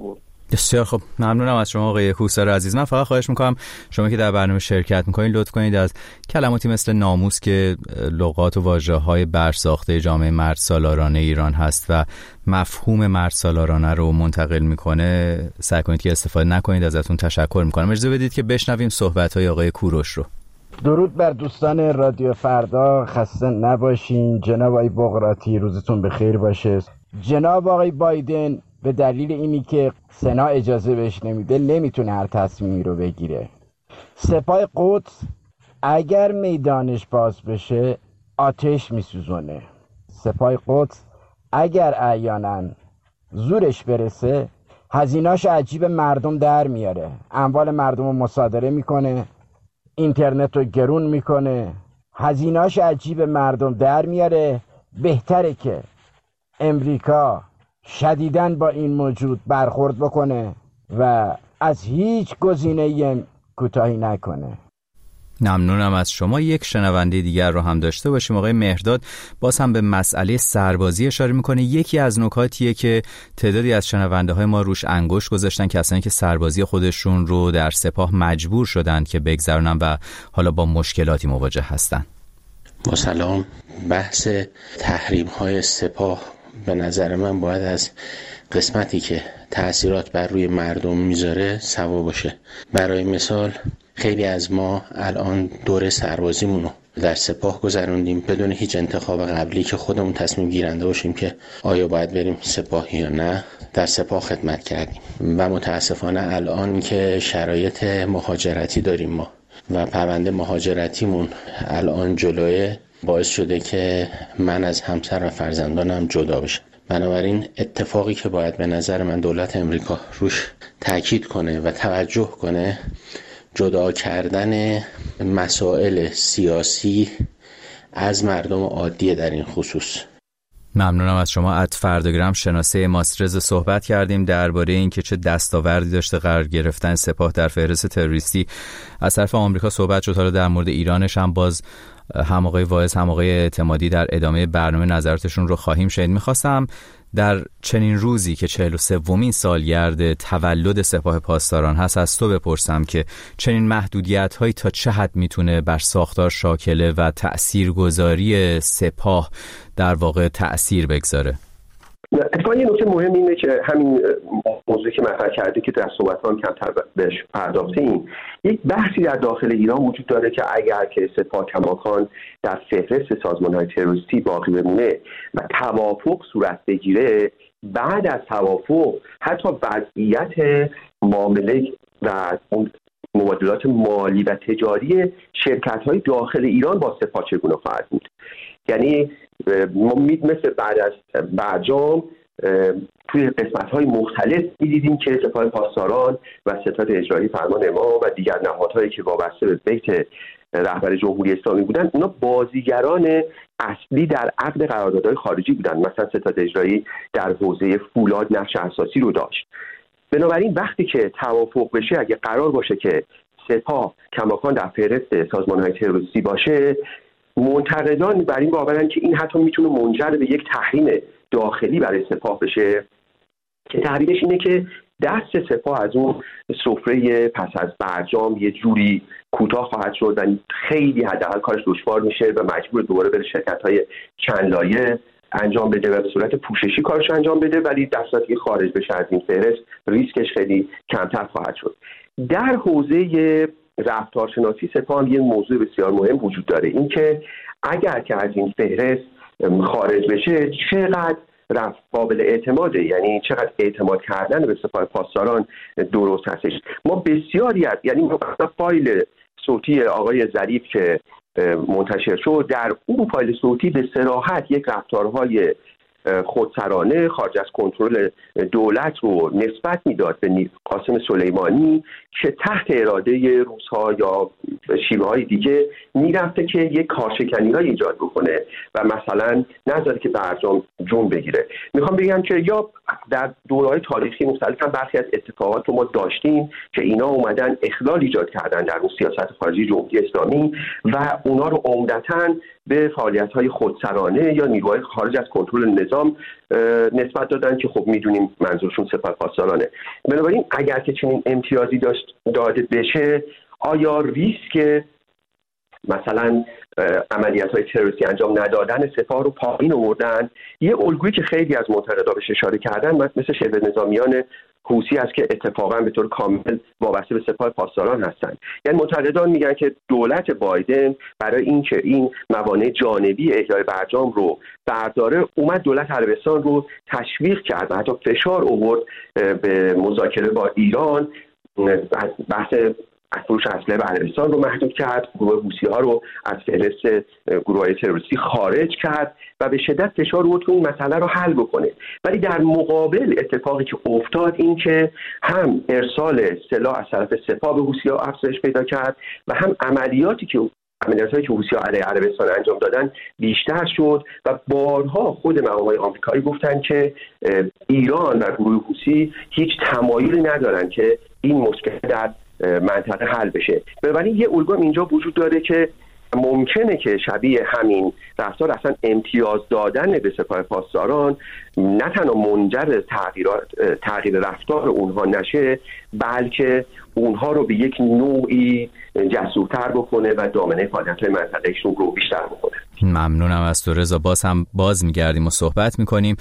بسیار خب، ممنونم از شما آقای کوهسار عزیز. من فقط خواهش میکنم شما که در برنامه شرکت میکنید لطف کنید از کلماتی مثل ناموس که لغات و واژه‌های برساخته جامعه مرد سالارانه ایران هست و مفهوم مرد سالارانه رو منتقل میکنه سعی کنید که استفاده نکنید. ازتون تشکر میکنم. اجازه بدید که بشنویم صحبت‌های آقای کوروش رو. درود بر دوستان رادیو فردا، خسته نباشین. جناب آقای بقراطی روزتون بخیر باشه. جناب آقای بایدن به دلیل اینی که سنا اجازه بهش نمیده نمیتونه هر تصمیمی رو بگیره. سپاه قدس اگر میدانش باز بشه آتش میسوزونه. سپاه قدس اگر احیانا زورش برسه هزینه‌اش عجیب مردم در میاره، اموال مردم رو مصادره میکنه، اینترنت رو گرون میکنه، هزینه‌اش عجیب مردم در میاره. بهتره که امریکا شدیداً با این موجود برخورد بکنه و از هیچ گزینه‌ای کوتاهی نکنه. ممنونم از شما. یک شنونده دیگر رو هم داشته باشیم. آقای مهرداد باز هم به مسئله سربازی اشاره میکنه. یکی از نکاتیه که تعدادی از شنونده های ما روش انگشت گذاشتن، کسانی که سربازی خودشون رو در سپاه مجبور شدن که بگذرونن و حالا با مشکلاتی مواجه هستن. با سلام. بحث تحریم های سپاه به نظر من باید از قسمتی که تأثیرات بر روی مردم میذاره سوا باشه. برای مثال خیلی از ما الان دوره سربازیمون رو در سپاه گذروندیم بدون هیچ انتخاب قبلی که خودمون تصمیم گیرنده باشیم که آیا باید بریم سپاه یا نه. در سپاه خدمت کردیم و متاسفانه الان که شرایط مهاجرتی داریم ما و پرونده مهاجرتیمون الان جلوه، باعث شده که من از همسر و فرزندانم جدا بشم. بنابراین اتفاقی که باید به نظر من دولت امریکا روش تاکید کنه و توجه کنه جدا کردن مسائل سیاسی از مردم عادی در این خصوص. ممنونم از شما. ات فرداگرام شناسه ماسترز صحبت کردیم درباره این که چه دستاوردی داشته قرار گرفتن سپاه در فهرست تروریستی از طرف آمریکا صحبت شد. حالا در مورد ایرانش هم باز هم آقای واعظ هم آقای اعتمادی در ادامه برنامه نظراتشون رو خواهیم شنید. میخواستم در چنین روزی که 43مین سالگرد تولد سپاه پاسداران هست از تو بپرسم که چنین محدودیت‌هایی تا چه حد میتونه بر ساختار شاکله و تأثیرگذاری سپاه در واقع تأثیر بگذاره؟ اتفاقا یه نکته مهم اینه که همین موضوعی که مطرح کرده که در صحبت‌ها کمتر بهش پرداختیم، یک بحثی در داخل ایران وجود داره که اگر که سپاه کماکان در فهرست سازمان‌های تروریستی باقی بمونه و توافق صورت بگیره، بعد از توافق حتی وضعیت معامله و اون مبادلات مالی و تجاری شرکت‌های داخل ایران با سپاه چگونه خواهد بود. یعنی ما مثل بعد از برجام توی قسمت‌های مختلف می‌دیدیم که سپاه پاسداران و ستاد اجرایی فرمان امام و دیگر نهادهایی که وابسته به بیت رهبر جمهوری اسلامی بودن، اونا بازیگران اصلی در عقد قراردادهای خارجی بودن. مثلا ستاد اجرایی در حوزه فولاد نقش اساسی رو داشت. بنابراین وقتی که توافق بشه، اگه قرار باشه که سپاه کماکان در فهرست سازمان‌های تروریستی باشه، منتقدان بر این باورن که این حتی میتونه منجر به یک تحریم داخلی برای سپاه بشه که تحریمش اینه که دست سپاه از اون سفره پس از برجام یه جوری کوتاه خواهد شد و خیلی حداقل کارش دشوار میشه و مجبور دوباره بره شرکت‌های چند لایه انجام بده و به صورت پوششی کارش انجام بده، ولی در صورتی که خارج بشه از این فهرست ریسکش خیلی کمتر خواهد شد. در حوزه رفتارشناسی سپاه هم یه موضوع بسیار مهم وجود داره، این که اگر که از این فهرست خارج بشه چقدر قابل اعتماده، یعنی چقدر اعتماد کردن به سپاه پاسداران درست هستش. ما بسیاری از فایل صوتی آقای ظریف که منتشر شد، در اون فایل صوتی به صراحت یک رفتارهای خودسرانه خارج از کنترل دولت رو نسبت میداد به قاسم سلیمانی که تحت اراده روس‌ها یا شیوه‌های دیگه میرفته که یک کارشکنی‌های ایجاد بکنه و مثلا نذاره که برجام جون بگیره. میخوام بگم که یا در دوره‌های تاریخی مختلف هم برخی از اتفاقات رو ما داشتیم که اینا اومدن اخلال ایجاد کردن در اون سیاست خارجی جمهوری اسلامی و اونا رو عمدتاً به فعالیت‌های خودسرانه یا نیروهای خارج از کنترل نظام نسبت دادن که خب میدونیم منظورشون سپاه پاسدارانه. بنابراین اگر که چنین امتیازی داده بشه، آیا ریسک مثلا عملیات‌های تروریستی انجام ندادن سپاه رو پایین آوردن؟ یه الگویی که خیلی از منتقدان بهش اشاره کردن مثل شبه نظامیان حوثی است که اتفاقا به طور کامل وابسته به سپاه پاسداران هستند. یعنی منتقدان میگن که دولت بایدن برای اینکه این موانع جانبی احیای برجام رو برداره، اومد دولت عربستان رو تشویق کرد و حتی فشار آورد به مذاکره با ایران، بحث فروش اسلحه به عربستان رو محدود کرد، گروه حوثی‌ها رو از فهرست گروه‌های تروریستی خارج کرد و به شدت فشار آورد که این مسئله رو حل بکنه. ولی در مقابل اتفاقی که افتاد این که هم ارسال سلاح از طرف سپاه به حوثی‌ها افزایش پیدا کرد و هم عملیاتی که حوثی‌ها علیه عربستان انجام دادن بیشتر شد و بارها خود مقام‌های آمریکایی گفتن که ایران و گروه حوثی هیچ تمایلی ندارن که این مشکل در منطقه حل بشه. بنابراین یه الگو اینجا وجود داره که ممکنه که شبیه همین رفتار اصلا امتیاز دادن به سپاه پاسداران نه تنها منجر تغییر رفتار اونها نشه، بلکه اونها رو به یک نوعی جسورتر بکنه و دامنه فعالیت‌های منطقه‌شون رو بیشتر بکنه. ممنونم از تو رضا. باز می‌گردیم و صحبت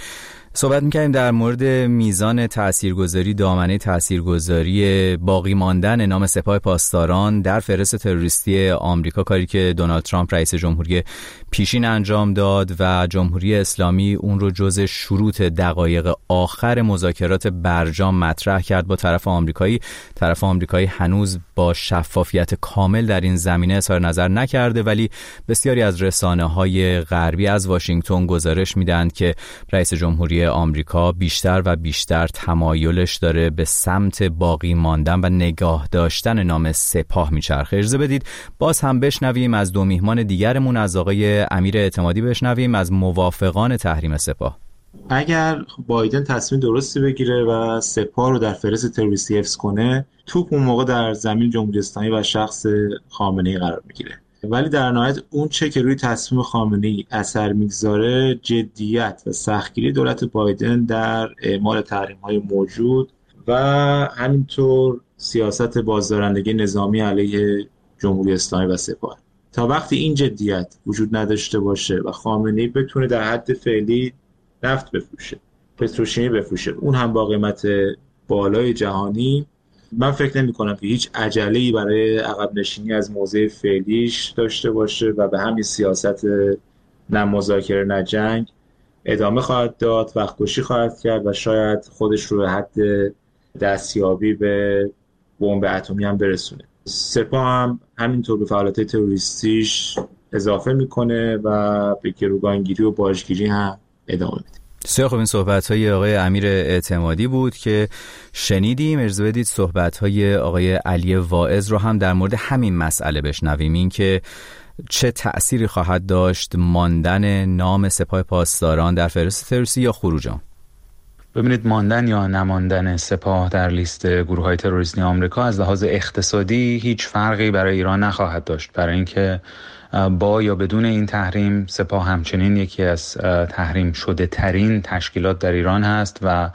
می‌کنیم در مورد میزان تاثیرگذاری، دامنه تاثیرگذاری باقی ماندن نام سپاه پاسداران در فهرست تروریستی آمریکا، کاری که دونالد ترامپ رئیس جمهوری پیشین انجام داد و جمهوری اسلامی اون رو جزء شروط دقایق آخر مذاکرات برجام مطرح کرد با طرف آمریکایی. طرف آمریکایی هنوز با شفافیت کامل در این زمینه اظهار نظر نکرده، ولی بسیاری از رسانه‌های غربی از واشنگتن گزارش میدن که رئیس جمهوری آمریکا بیشتر و بیشتر تمایلش داره به سمت باقی ماندن و نگاه داشتن نام سپاه میچرخه. اجازه بدید باز هم بشنویم از دو میهمان دیگرمون، از آقای امیر اعتمادی بشنویم از موافقان تحریم سپاه. اگر بایدن تصمیم درستی بگیره و سپاه رو در فهرست تروریستی حفظ کنه، توپ اون موقع در زمین جمهوری اسلامی و شخص خامنه‌ای قرار میگیره. ولی در نهایت اون چه که روی تصمیم خامنه‌ای اثر میگذاره جدیت و سختگیری دولت بایدن در اعمال تحریم‌های موجود و همینطور سیاست بازدارندگی نظامی علیه جمهوری اسلامی و سپاه. تا وقتی این جدیت وجود نداشته باشه و خامنه‌ای بتونه در حد فعلی نفت بفروشه، پتروشیمی بفروشه، اون هم با قیمت بالای جهانی، من فکر نمی کنم که هیچ عجله‌ای برای عقب نشینی از موضع فعلیش داشته باشه و به همین سیاست نه مذاکره نه جنگ ادامه خواهد داد، وقت کشی خواهد کرد و شاید خودش رو به حد دستیابی به بمب اتمی هم برسونه. سپاه هم همینطور به فعالیت تروریستیش اضافه میکنه و به گروگانگیری و باجگیری هم ادامه میده. بسیار خوب، این صحبت‌های آقای امیر اعتمادی بود که شنیدیم. اجازه بدید صحبت‌های آقای علی واعظ رو هم در مورد همین مسئله بشنویم، این که چه تأثیری خواهد داشت ماندن نام سپاه پاسداران در فهرست تروریستی یا خروج آن. ببینید، ماندن یا نماندن سپاه در لیست گروه‌های تروریستی آمریکا از لحاظ اقتصادی هیچ فرقی برای ایران نخواهد داشت، برای اینکه با یا بدون این تحریم سپاه همچنین یکی از تحریم شده ترین تشکیلات در ایران هست و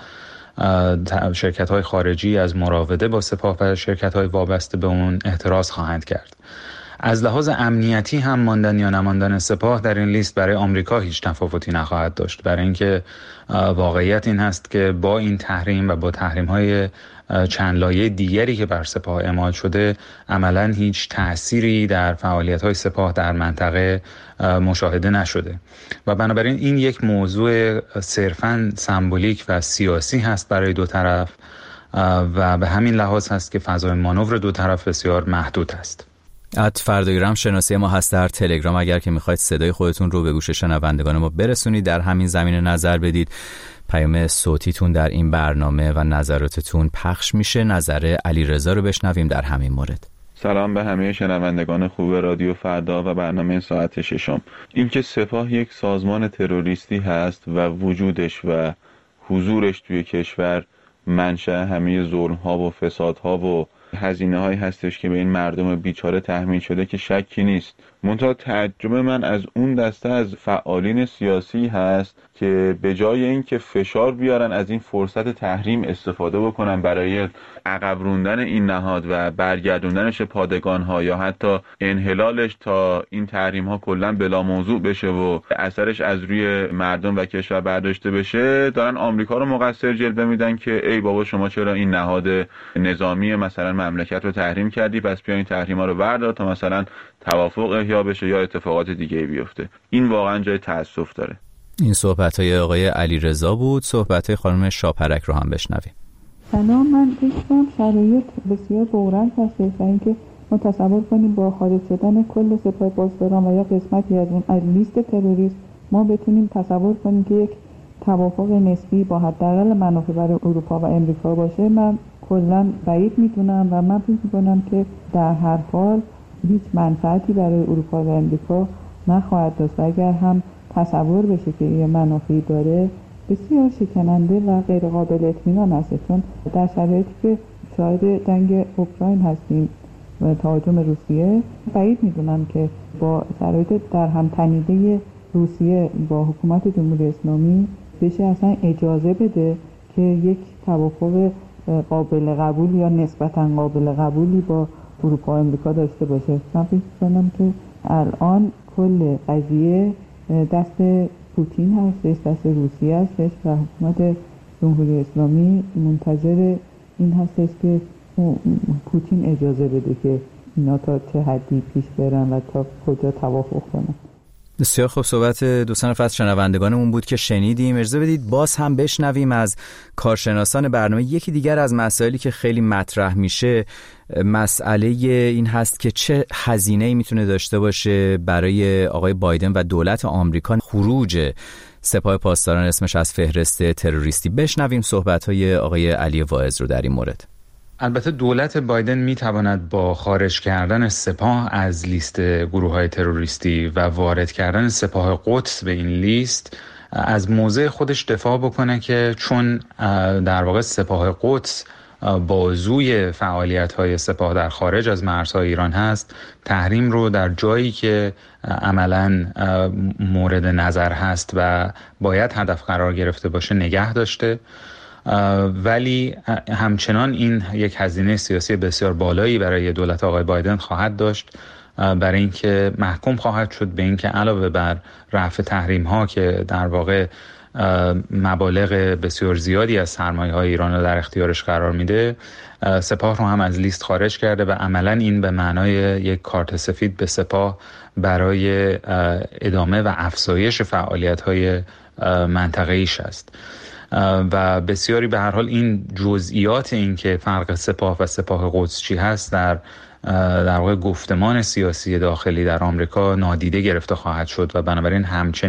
شرکت‌های خارجی از مراوده با سپاه و شرکت‌های وابسته به اون احتراز خواهند کرد. از لحاظ امنیتی هم ماندن یا نماندن سپاه در این لیست برای آمریکا هیچ تفاوتی نخواهد داشت، برای اینکه واقعیت این هست که با این تحریم و با تحریم‌های چند لایه دیگری که بر سپاه اعمال شده عملاً هیچ تأثیری در فعالیت‌های سپاه در منطقه مشاهده نشده و بنابراین این یک موضوع صرفاً سمبولیک و سیاسی هست برای دو طرف و به همین لحاظ هست که فضای مانور دو طرف بسیار محدود است. فرداگرام شناسی ما هست در تلگرام، اگر که میخواید صدای خودتون رو به گوش شنوندگان ما برسونید، در همین زمینه نظر بدید. پیام صوتیتون در این برنامه و نظراتتون پخش میشه. نظر علیرضا رو بشنویم در همین مورد. سلام به همه شنوندگان خوب رادیو فردا و برنامه ساعت ششم. این که سپاه یک سازمان تروریستی هست و وجودش و حضورش توی کشور منشأ همه ظلم‌ها و فسادها و هزینه‌هایی هستش که به این مردم بیچاره تحمیل شده که شکی نیست. منتها تعجب من از اون دسته از فعالین سیاسی هست که به جای اینکه فشار بیارن از این فرصت تحریم استفاده بکنن برای عقب روندن این نهاد و برگردوندنش پادگان‌ها یا حتی انحلالش تا این تحریم‌ها کلاً بلا موضوع بشه و اثرش از روی مردم و کشور برداشته بشه، دارن آمریکا رو مقصر جلوه میدن که ای بابا شما چرا این نهاد نظامی مثلا مملکت رو تحریم کردی، پس بیا این تحریم‌ها رو بردار تا مثلا توافق احیا بشه یا اتفاقات دیگه بیفته. این واقعا جای تأسف داره. این صحبت‌های آقای علیرضا بود. صحبت‌های خانم شاپرک رو هم بشنویم. سلام، من فکر کنم شرایط بسیار بحران هست و اینکه ما تصور کنیم با خارج شدن کل سپاه پاسداران و یا قسمتی از اون از لیست تروریست ما بتونیم تصور کنیم که یک توافق نسبی با حداقل منافع برای اروپا و امریکا باشه. من کلا بعید میدونم و من فکر می‌کنم که در هر حال هیچ منفعتی برای اروپا و امریکا نخواهد داشت و اگر هم تصور بشه که یه منافعی داره بسیار شکننده و غیر قابل اطمینان است، چون در شرایطی که شاهد جنگ اوکراین هستیم و تهاجم روسیه بعید میدونم که با شرایط در هم تنیده روسیه با حکومت جمهوری اسلامی بشه اصلا اجازه بده که یک توافق قابل قبول یا نسبتاً قابل قبولی با اروپا و امریکا داشته باشه. من فکر کنم که الان کل قضیه دست پوتین هستش، دست روسیه هستش و حکومت جمهوری اسلامی منتظر این هستش که پوتین اجازه بده که اینا تا چه حدی پیش برن و تا کجا توافق کنن. بسیار خوب، صحبت دوستان از شنوندگانمون بود که شنیدیم. اجازه بدید باز هم بشنویم از کارشناسان برنامه. یکی دیگر از مسائلی که خیلی مطرح میشه مسئله این هست که چه هزینه‌ای میتونه داشته باشه برای آقای بایدن و دولت آمریکا خروج سپاه پاسداران اسمش از فهرست تروریستی. بشنویم صحبت‌های آقای علی واعظ رو در این مورد. البته دولت بایدن میتواند با خارج کردن سپاه از لیست گروه‌های تروریستی و وارد کردن سپاه قدس به این لیست از موضع خودش دفاع بکنه که چون در واقع سپاه قدس بازوی فعالیت‌های سپاه در خارج از مرزهای ایران هست، تحریم رو در جایی که عملاً مورد نظر هست و باید هدف قرار گرفته باشه نگه داشته. ولی همچنان این یک هزینه سیاسی بسیار بالایی برای دولت آقای بایدن خواهد داشت، برای اینکه محکوم خواهد شد به اینکه علاوه بر رفع تحریم ها که در واقع مبالغ بسیار زیادی از سرمایه های ایران رو در اختیارش قرار میده، سپاه رو هم از لیست خارج کرده و عملا این به معنای یک کارت سفید به سپاه برای ادامه و افزایش فعالیت های منطقه ایش است. و بسیاری به هر حال این جزئیات این که فرق سپاه و سپاه قدس چی هست در واقع گفتمان سیاسی داخلی در آمریکا نادیده گرفته خواهد شد و بنابراین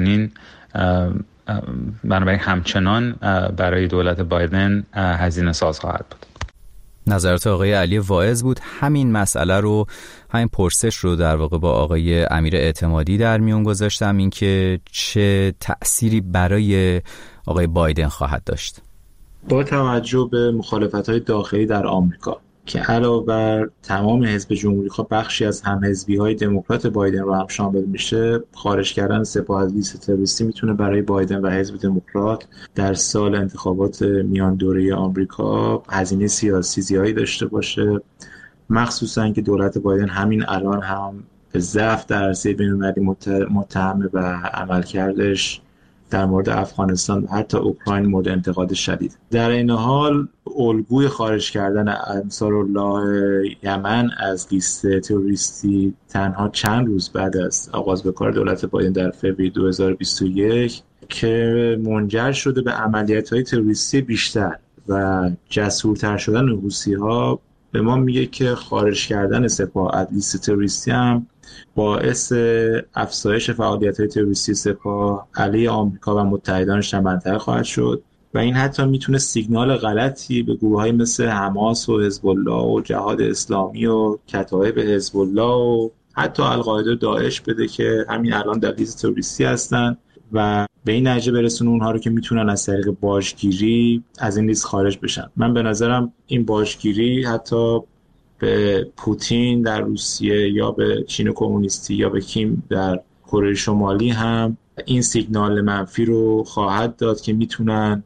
همچنان برای دولت بایدن هزینه ساز خواهد بود. نظرات آقای علی واعظ بود. همین مسئله رو، همین پرسش رو در واقع با آقای امیر اعتمادی در میون گذاشتم، این که چه تأثیری برای آقای بایدن خواهد داشت. با توجه به مخالفت‌های داخلی در آمریکا که علاوه بر تمام حزب جمهوری خواه بخشی از همحزبی‌های دموکرات بایدن رو هم شامل میشه، خارج کردن سپاه از لیست تروریستی میتونه برای بایدن و حزب دموکرات در سال انتخابات میان دوره آمریکا هزینه سیاسی زیادی داشته باشه، مخصوصا که دولت بایدن همین الان هم به ضعف در عرصه بین‌المللی متهمه و عملکردش در مورد افغانستان حتی اوکراین مورد انتقاد شدید. در این حال الگوی خارج کردن انصارالله یمن از لیست تروریستی تنها چند روز بعد از آغاز به کار دولت بایدن در فوریه 2021 که منجر شده به عملیات‌های تروریستی بیشتر و جسورتر شدن حوثی‌ها به ما میگه که خارج کردن سپاه از لیست تروریستی هم باعث افزایش فعالیت‌های تروریستی سپاه علیه آمریکا و متحدانش در منطقه خواهد شد و این حتی میتونه سیگنال غلطی به گروه‌های مثل حماس و حزب الله و جهاد اسلامی و کتایب حزب الله و حتی القاعده و داعش بده که همین الان در لیست تروریستی هستن و به این نتیجه برسونه اونها رو که میتونن از طریق باجگیری از این لیست خارج بشن. من به نظرم این باجگیری حتی به پوتین در روسیه یا به چین کمونیستی یا به کیم در کره شمالی هم این سیگنال منفی رو خواهد داد که میتونن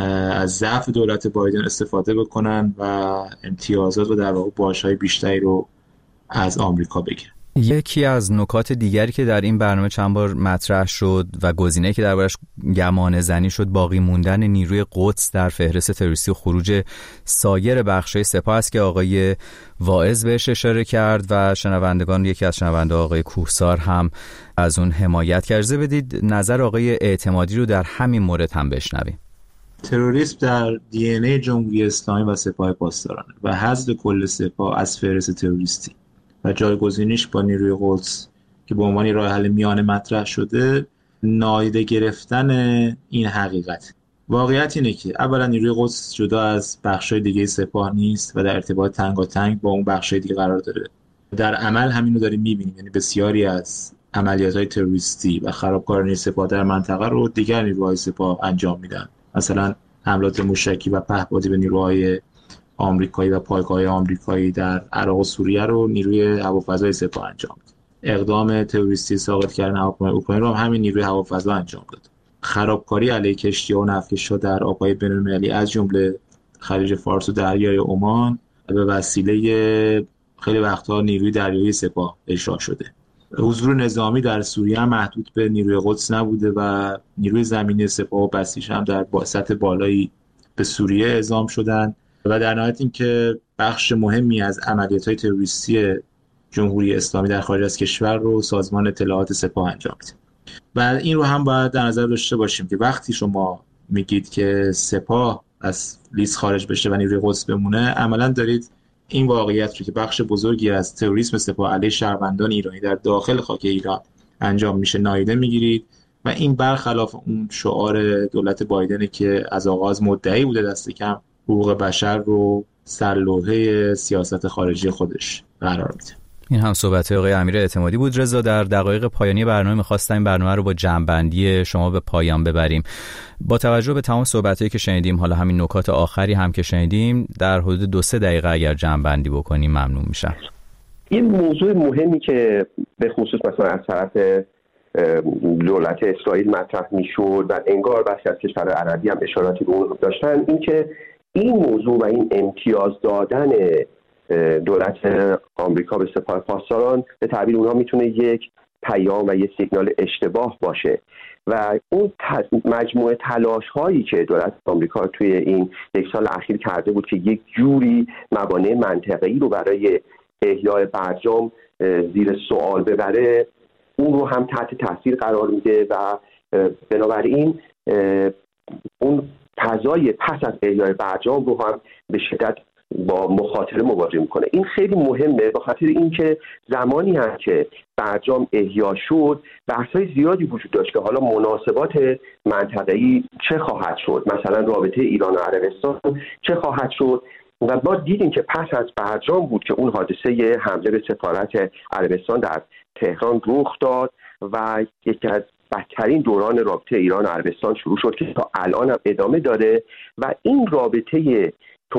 از ضعف دولت بایدن استفاده بکنن و امتیازات و در واقع باشهای بیشتری رو از آمریکا بگیرن. یکی از نکات دیگری که در این برنامه چند بار مطرح شد و گزینه‌ای که دربارش گمان زنی شد باقی موندن نیروی قدس در فهرست تروریستی و خروج سایر بخش‌های سپاه است که آقای واعظ بهش اشاره کرد و شنوندگان، یکی از شنونده آقای کوهسار هم از اون حمایت کرده. بدید نظر آقای اعتمادی رو در همین مورد هم بشنویم. تروریسم در دی ان ای جمهوری اسلامی و سپاه پاسدارانه و حذف کل سپاه از فهرست تروریستی و جایگزینیش با نیروی قدس که به عنوان راه حل میانه مطرح شده نادیده گرفتن این حقیقت. واقعیت اینه که اولا نیروی قدس جدا از بخشای دیگه سپاه نیست و در ارتباط تنگاتنگ با اون بخشای دیگه قرار داره. در عمل همین رو داریم می‌بینیم، یعنی بسیاری از عملیات‌های تروریستی و خرابکارانه سپاه در منطقه رو دیگر نیروهای سپاه انجام میدن. مثلا حملات موشکی و پهپادی به نیروهای آمریکایی و پایگاه‌های آمریکایی در عراق و سوریه رو نیروی هوافضای سپاه انجام داد. اقدام تروریستی ساقط کردن هواپیمای اوکراین رو هم همین نیروی هوافضا انجام داد. خرابکاری علیه کشتی‌ها و نفتکش‌ها در آب‌های بین‌المللی از جمله خلیج فارس و دریای عمان به وسیله خیلی وقتها نیروی دریایی سپاه اجرا شده. حضور نظامی در سوریه هم محدود به نیروی قدس نبوده و نیروی زمینی سپاه و بسیج هم در سطح بالایی به سوریه اعزام شدن و در نهایت اینکه بخش مهمی از عملیات‌های تروریستی جمهوری اسلامی در خارج از کشور رو سازمان اطلاعات سپاه انجام میده. و این رو هم باید در نظر داشته باشیم که وقتی شما میگید که سپاه از لیست خارج بشه و نیروی قدس بمونه، عملاً دارید این واقعیت رو که بخش بزرگی از تروریسم سپاه علیه شهروندان ایرانی در داخل خاک ایران انجام میشه نادیده میگیرید و این برخلاف اون شعار دولت بایدن که از آغاز مدعی بوده دست کم حقوق بشر رو سرلوحه سیاست خارجی خودش قرار میده. این هم صحبت آقای امیر اعتمادی بود. رضا، در دقایق پایانی برنامه می‌خواستم این برنامه رو با جمع‌بندی شما به پایان ببریم. با توجه به تمام صحبتایی که شنیدیم، حالا همین نکات آخری هم که شنیدیم، در حدود 2-3 دقیقه اگر جمع‌بندی بکنیم ممنون میشم. این موضوع مهمی که به خصوص مثلا از طرف دولت اسرائیل مطرح میشد و انگار بخشی از کشورهای عربی هم اشاراتی به اون داشتن، این که این موضوع و این امتیاز دادن دولت آمریکا به سپاه پاسداران به تعبیر اونها میتونه یک پیام و یک سیگنال اشتباه باشه و اون مجموعه تلاش هایی که دولت آمریکا توی این 1 سال اخیر کرده بود که یک جوری موانع منطقه‌ای رو برای احیای برجام زیر سوال ببره، اون رو هم تحت تاثیر قرار میده و بنابراین اون فضای پس از احیای برجام رو هم به شدت با مخاطره مواجه میکنه. این خیلی مهمه به خاطر اینکه زمانی هم که برجام احیا شد بحث‌های زیادی وجود داشت که حالا مناسبات منطقه‌ای چه خواهد شد، مثلا رابطه ایران و عربستان چه خواهد شد و ما دیدیم که پس از برجام بود که اون حادثه حمله به سفارت عربستان در تهران رخ داد و یکی از بدترین دوران رابطه ایران و عربستان شروع شد که تا الان هم ادامه داره و این رابطه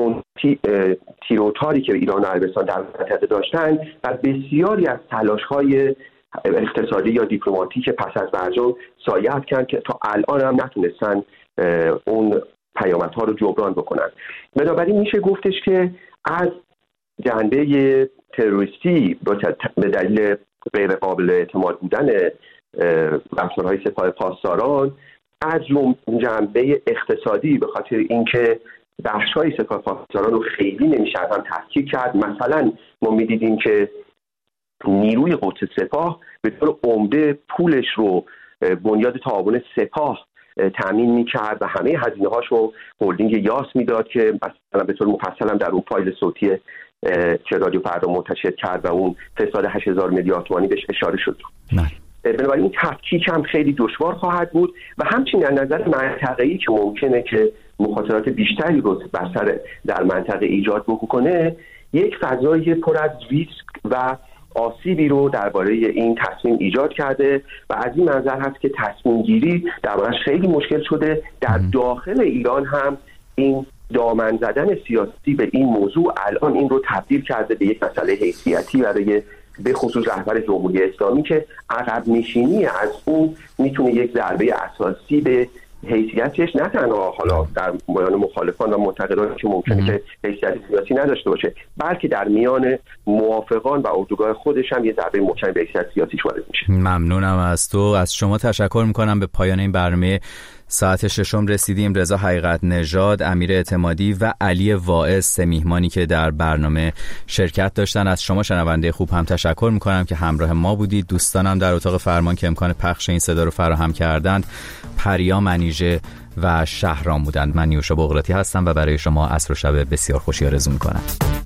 تیروتاری که ایران و عربستان در منطقه داشتن و بسیاری از تلاش‌های اقتصادی یا دیپلماتیک پس از برجام سایه افکند که تا الان هم نتونستن اون پیامدها رو جبران بکنن. بنابراین میشه گفتش که از جنبه تروریستی به دلیل غیر قابل اعتماد بودن رفتارهای سپاه پاسداران، از جنبه اقتصادی به خاطر اینکه بخش‌های سپاه پاسداران رو خیلی نمیشه هم تفکیک کرد. مثلا ما می‌دیدیم که نیروی قدس سپاه به طور عمده پولش رو بنیاد تعاون سپاه تامین می‌کرد و همه هزینه‌هاش رو هلدینگ یاس میداد که مثلا به طور مفصل هم در اون فایل صوتی که رادیو فردا منتشر کرد و اون فساد 8000 میلیارد تومانی بهش اشاره شد. بنابراین این تفکیک هم خیلی دشوار خواهد بود و همچنین از نظر منطقه‌ای که ممکنه که مخاطرات بیشتری رو در منطقه ایجاد بکنه، یک فضای پر از ریسک و آسیبی رو درباره این تصمیم ایجاد کرده و از این منظر هست که تصمیم گیری دربارش خیلی مشکل شده. در داخل ایران هم این دامن زدن سیاسی به این موضوع الان این رو تبدیل کرده به یک مسئله حیثیتی برای به خصوص رهبر جمهوری اسلامی که عقب نشینی از اون میتونه یک ضربه اساسی به حیثیتش نه تنها حالا در میان مخالفان و منتقدان که ممکنه که حیثیت سیاسی نداشته باشه، بلکه در میان موافقان و اردوگاه خودش هم یه ضربه محکم به حیثیت سیاسیش وارد میشه. ممنونم از تو. از شما تشکر میکنم. به پایان این برنامه ساعت ششم رسیدیم. رضا حقیقت نژاد، امیر اعتمادی و علی واعظ سه میهمانی که در برنامه شرکت داشتن. از شما شنونده خوب هم تشکر میکنم که همراه ما بودید. دوستانم در اتاق فرمان که امکان پخش این صدا رو فراهم کردند پریا منیژه و شهرام بودند. من نیوشا بغراتی هستم و برای شما عصر و شب بسیار خوشی آرزو میکنم.